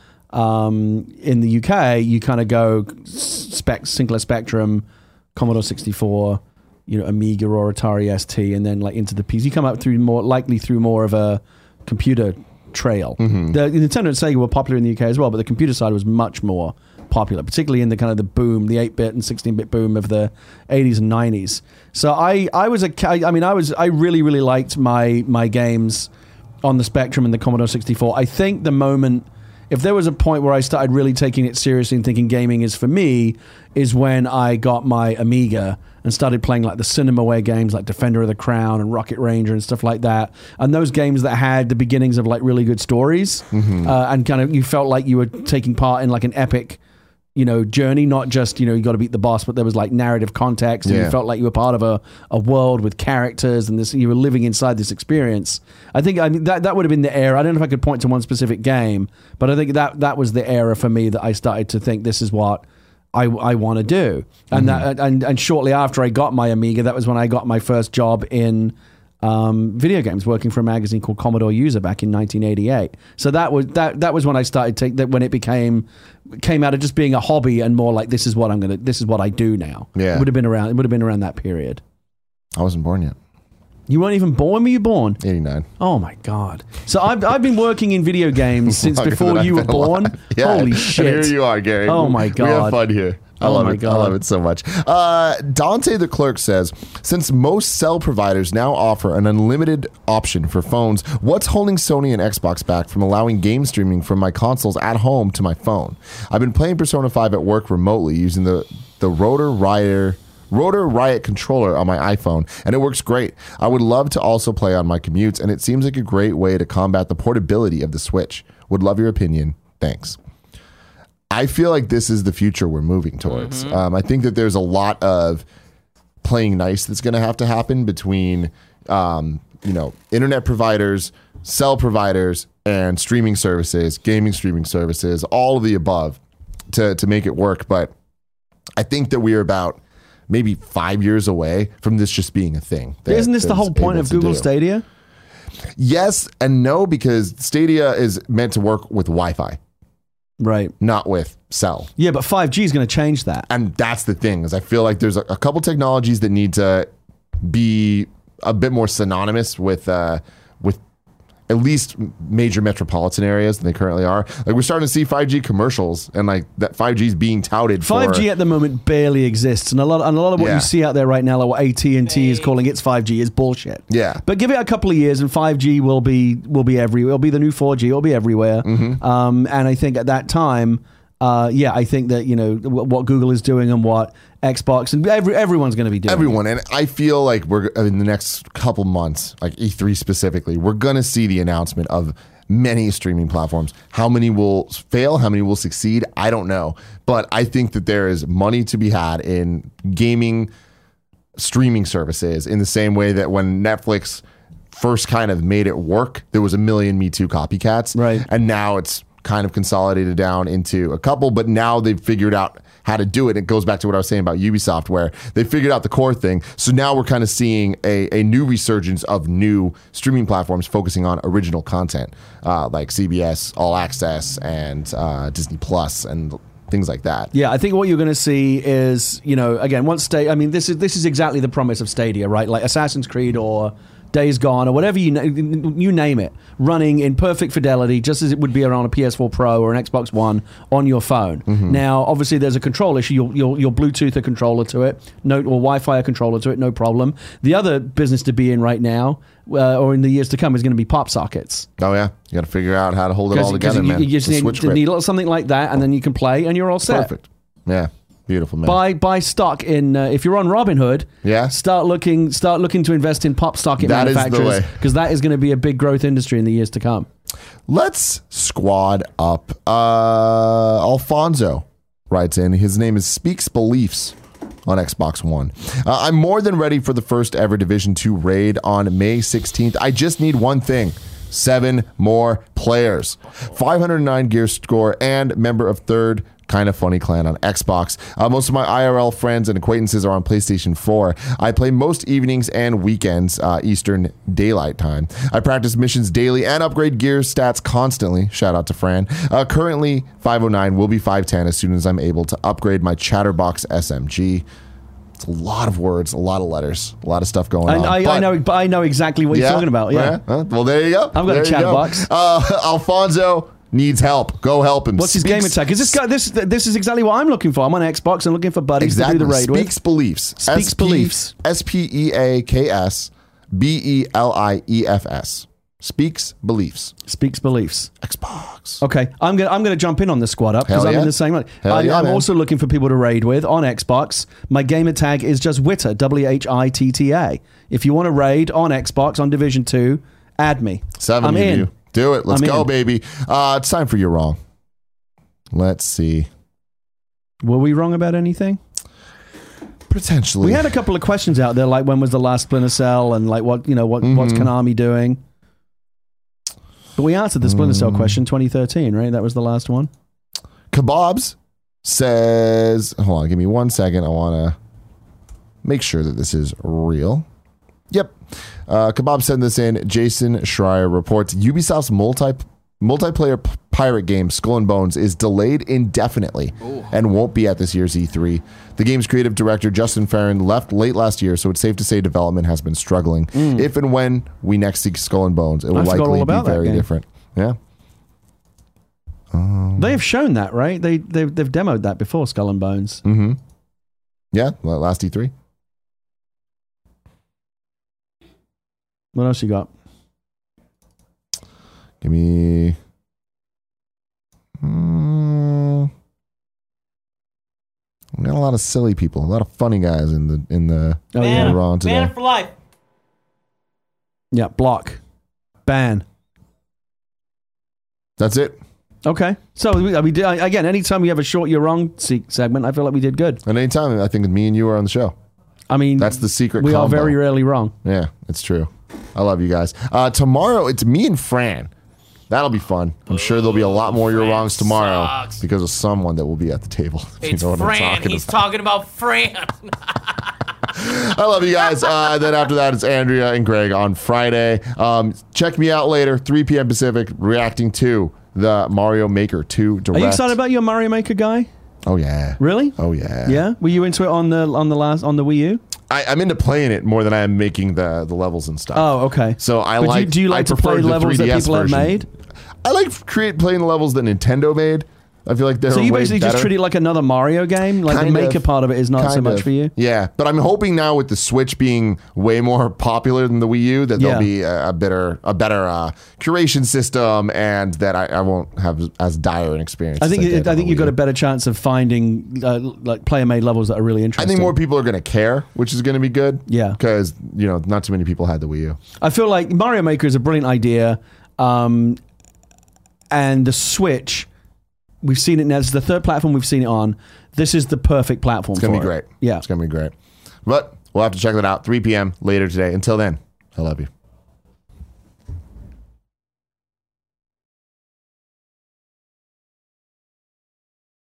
Speaker 2: Um, in the U K, you kind of go spec, Sinclair Spectrum, Commodore sixty-four, you know, Amiga or Atari S T, and then like into the P C. You come up through more, likely through more of a computer trail. Mm-hmm. The, the Nintendo and Sega were popular in the U K as well, but the computer side was much more popular, particularly in the kind of the boom, the eight-bit and sixteen-bit boom of the eighties and nineties. So I, I was a, I mean, I was, I really, really liked my my games on the Spectrum and the Commodore sixty-four. I think the moment, if there was a point where I started really taking it seriously and thinking gaming is for me, is when I got my Amiga and started playing like the Cinemaware games like Defender of the Crown and Rocket Ranger and stuff like that. And those games that had the beginnings of like really good stories, mm-hmm. uh, and kind of you felt like you were taking part in like an epic, you know, journey, not just, you know, you got to beat the boss, but there was like narrative context and yeah. you felt like you were part of a, a world with characters and this, you were living inside this experience. I think I mean, that, that would have been the era. I don't know if I could point to one specific game, but I think that, that was the era for me that I started to think this is what I, I want to do. And mm-hmm. that, and, and shortly after I got my Amiga, that was when I got my first job in um, video games, working for a magazine called Commodore User back in nineteen eighty-eight. So that was that that was when I started to, that when it became came out of just being a hobby and more like this is what I'm gonna this is what I do now.
Speaker 1: Yeah,
Speaker 2: it would have been around. It would have been around that period.
Speaker 1: I wasn't born yet.
Speaker 2: You weren't even born. Were you born?
Speaker 1: eighty-nine.
Speaker 2: Oh my God! So I've I've been working in video games since before you were born.
Speaker 1: Yeah.
Speaker 2: Holy shit!
Speaker 1: And here you are, Gary.
Speaker 2: Oh my God!
Speaker 1: We have fun here. I
Speaker 2: oh
Speaker 1: love
Speaker 2: my
Speaker 1: it.
Speaker 2: God.
Speaker 1: I love it so much. Uh, Dante the Clerk says, since most cell providers now offer an unlimited option for phones, what's holding Sony and Xbox back from allowing game streaming from my consoles at home to my phone? I've been playing Persona five at work remotely using the, the Rotor Riot, Rotor Riot controller on my iPhone, and it works great. I would love to also play on my commutes, and it seems like a great way to combat the portability of the Switch. Would love your opinion. Thanks. I feel like this is the future we're moving towards. Mm-hmm. Um, I think that there's a lot of playing nice that's going to have to happen between, um, you know, internet providers, cell providers, and streaming services, gaming streaming services, all of the above to, to make it work. But I think that we are about maybe five years away from this just being a thing. That,
Speaker 2: Isn't this the whole point of Google Stadia?
Speaker 1: Yes and no, because Stadia is meant to work with Wi-Fi.
Speaker 2: Right.
Speaker 1: Not with cell.
Speaker 2: Yeah, but five G is going to change that.
Speaker 1: And that's the thing, is I feel like there's a, a couple technologies that need to be a bit more synonymous with uh, with at least major metropolitan areas than they currently are. Like we're starting to see five G commercials, and like that five G is being touted for.
Speaker 2: five G at the moment barely exists, and a lot and a lot of what
Speaker 1: Yeah.
Speaker 2: you see out there right now, like what A T and T is calling its five G, is bullshit.
Speaker 1: Yeah.
Speaker 2: But give it a couple of years, and five G will be will be everywhere. It'll be the new four G. It'll be everywhere.
Speaker 1: Mm-hmm.
Speaker 2: Um, and I think at that time, uh, yeah, I think that you know w- what Google is doing and what Xbox and every everyone's going to be doing.
Speaker 1: Everyone, and I feel like we're in the next couple months, like E three specifically, we're going to see the announcement of many streaming platforms. How many will fail? How many will succeed? I don't know, but I think that there is money to be had in gaming streaming services in the same way that when Netflix first kind of made it work, there was a million Me Too copycats,
Speaker 2: right?
Speaker 1: And now it's kind of consolidated down into a couple, but now they've figured out how to do it. It goes back to what I was saying about Ubisoft, where they figured out the core thing. So now we're kind of seeing a, a new resurgence of new streaming platforms focusing on original content, uh, like C B S All Access and uh, Disney Plus and things like that.
Speaker 2: Yeah, I think what you're going to see is, you know, again, once Stadia, I mean, this is this is exactly the promise of Stadia, right? Like Assassin's Creed or Days Gone or whatever you na- you name it, running in perfect fidelity, just as it would be around a P S four Pro or an Xbox One on your phone. Mm-hmm. Now, obviously, there's a control issue. You'll, you'll, you'll Bluetooth a controller to it, no, or Wi-Fi a controller to it, no problem. The other business to be in right now, uh, or in the years to come, is going to be pop sockets.
Speaker 1: Oh yeah, you got to figure out how to hold it all together,
Speaker 2: you,
Speaker 1: man.
Speaker 2: You just
Speaker 1: The
Speaker 2: need,
Speaker 1: Switch
Speaker 2: to
Speaker 1: grip.
Speaker 2: need something like that, and then you can play, and you're all set.
Speaker 1: Perfect. Yeah, beautiful, man.
Speaker 2: Buy buy stock in uh, if you're on Robinhood.
Speaker 1: Yeah.
Speaker 2: Start looking start looking to invest in pop socket
Speaker 1: That is the
Speaker 2: manufacturers
Speaker 1: way.
Speaker 2: because that is going to be a big growth industry in the years to come.
Speaker 1: Let's squad up. Uh, Alfonso writes in. His name is Speaks Beliefs on Xbox One. Uh, I'm more than ready for the first ever Division two raid on May sixteenth. I just need one thing. Seven more players. five hundred nine gear score and member of third Kind of Funny Clan on Xbox. Uh, most of my I R L friends and acquaintances are on PlayStation four. I play most evenings and weekends, uh, Eastern Daylight Time. I practice missions daily and upgrade gear stats constantly. Shout out to Fran. Uh, currently five oh nine, will be five ten as soon as I'm able to upgrade my Chatterbox S M G. It's a lot of words, a lot of letters, a lot of stuff going
Speaker 2: I,
Speaker 1: on.
Speaker 2: I,
Speaker 1: But-
Speaker 2: I know, but I know exactly what
Speaker 1: Yeah?
Speaker 2: you're talking about. Yeah.
Speaker 1: Huh? Well, there you go.
Speaker 2: I've got
Speaker 1: There
Speaker 2: a
Speaker 1: you
Speaker 2: chat
Speaker 1: go.
Speaker 2: box.
Speaker 1: Uh, Alfonso needs help. Go help him.
Speaker 2: What's his game
Speaker 1: Speaks-
Speaker 2: attack? Is this guy? This this is exactly what I'm looking for. I'm on Xbox and looking for buddies
Speaker 1: Exactly.
Speaker 2: to do the raid
Speaker 1: Speaks
Speaker 2: with.
Speaker 1: Beliefs.
Speaker 2: Speaks
Speaker 1: S P
Speaker 2: Beliefs.
Speaker 1: S P E A K S B E L I E F S. Speaks Beliefs.
Speaker 2: Speaks Beliefs.
Speaker 1: Xbox.
Speaker 2: Okay, I'm gonna I'm gonna jump in on the squad up because
Speaker 1: Hell
Speaker 2: I'm
Speaker 1: yeah.
Speaker 2: in the same one.
Speaker 1: Hell
Speaker 2: I,
Speaker 1: yeah,
Speaker 2: I'm
Speaker 1: man.
Speaker 2: also looking for people to raid with on Xbox. My gamer tag is just Witta, W H I T T A. If you want to raid on Xbox on Division Two, add me.
Speaker 1: Seven
Speaker 2: I'm
Speaker 1: of
Speaker 2: in.
Speaker 1: you. Do it. Let's
Speaker 2: I'm
Speaker 1: go,
Speaker 2: in.
Speaker 1: baby. Uh, it's time for You're Wrong. Let's see.
Speaker 2: Were we wrong about anything?
Speaker 1: Potentially.
Speaker 2: We had a couple of questions out there, like when was the last Splinter Cell, and like what you know what what's
Speaker 1: Mm-hmm.
Speaker 2: Konami doing. But we answered the Splinter
Speaker 1: Mm.
Speaker 2: Cell question twenty thirteen, right? That was the last one.
Speaker 1: Kebabs says, hold on, give me one second. I want to make sure that this is real. Yep. Uh, Kebab sent this in. Jason Schreier reports Ubisoft's multi multiplayer p- pirate game Skull and Bones is delayed indefinitely and won't be at this year's E three. The game's creative director Justin Farron left late last year, so it's safe to say development has been struggling. If and when we next see Skull and Bones, it will
Speaker 2: I forgot all
Speaker 1: likely be
Speaker 2: about that
Speaker 1: very
Speaker 2: game.
Speaker 1: different. Yeah.
Speaker 2: They have shown that, right? They they've, they've demoed that before, Skull and Bones.
Speaker 1: Mm-hmm. Yeah, last E three.
Speaker 2: What else you got?
Speaker 1: Give me. Mm, we got a lot of silly people, a lot of funny guys in the in the
Speaker 2: Oh,
Speaker 3: Man,
Speaker 2: yeah.
Speaker 1: Raw today.
Speaker 3: Man for life.
Speaker 2: Yeah, block, ban.
Speaker 1: That's it.
Speaker 2: Okay, so we, we did again. Anytime we have a short "You're Wrong" se- segment, I feel like we did good.
Speaker 1: And anytime, I think me and you are on the show.
Speaker 2: I mean,
Speaker 1: That's the secret.
Speaker 2: we
Speaker 1: combo.
Speaker 2: are very rarely wrong.
Speaker 1: Yeah, it's true. I love you guys. Uh, tomorrow, it's me and Fran. That'll be fun. I'm sure there'll be a lot more your
Speaker 3: Fran
Speaker 1: wrongs tomorrow
Speaker 3: sucks.
Speaker 1: because of someone that will be at the table. if
Speaker 3: It's
Speaker 1: you know what I'm
Speaker 3: Fran.
Speaker 1: talking
Speaker 3: He's
Speaker 1: about.
Speaker 3: talking about Fran.
Speaker 1: I love you guys. Uh, then after that, it's Andrea and Greg on Friday. Um, check me out later, three p.m. Pacific, reacting to the Mario Maker two Direct.
Speaker 2: Are you excited about your Mario Maker guy?
Speaker 1: Oh yeah.
Speaker 2: Really?
Speaker 1: Oh yeah.
Speaker 2: Yeah. Were you into it on the on the last on the Wii U?
Speaker 1: I, I'm into playing it more than I am making the the levels and stuff.
Speaker 2: Oh, okay.
Speaker 1: So I
Speaker 2: But do you-
Speaker 1: like.
Speaker 2: do you like
Speaker 1: I
Speaker 2: to
Speaker 1: prefer
Speaker 2: play
Speaker 1: the
Speaker 2: levels that
Speaker 1: 3D S
Speaker 2: people have
Speaker 1: version.
Speaker 2: made?
Speaker 1: I like create playing the levels that Nintendo made. I feel like they're
Speaker 2: So you
Speaker 1: way
Speaker 2: basically just
Speaker 1: better.
Speaker 2: treat it like another Mario game. Like
Speaker 1: Kind
Speaker 2: the Maker
Speaker 1: of.
Speaker 2: part of it is not so
Speaker 1: Kind
Speaker 2: much
Speaker 1: of.
Speaker 2: for you.
Speaker 1: Yeah, but I'm hoping now with the Switch being way more popular than the Wii U that there'll
Speaker 2: Yeah.
Speaker 1: be a, a better, a better uh, curation system, and that I, I won't have as dire an experience.
Speaker 2: I
Speaker 1: as
Speaker 2: think
Speaker 1: did
Speaker 2: it, I
Speaker 1: on
Speaker 2: think
Speaker 1: the
Speaker 2: you've
Speaker 1: Wii
Speaker 2: got
Speaker 1: U.
Speaker 2: a better chance of finding uh, like player-made levels that are really
Speaker 1: I
Speaker 2: interesting.
Speaker 1: think more people are going to care, which is going to be good.
Speaker 2: Yeah.
Speaker 1: because you know not too many people had the Wii U.
Speaker 2: I feel like Mario Maker is a brilliant idea, um, and the Switch. We've seen it now. This is the third platform we've seen it on. This is the perfect platform
Speaker 1: It's going to
Speaker 2: for
Speaker 1: be
Speaker 2: it.
Speaker 1: great.
Speaker 2: Yeah.
Speaker 1: It's going to be great. But we'll have to check that out. three p.m. later today. Until then, I love you.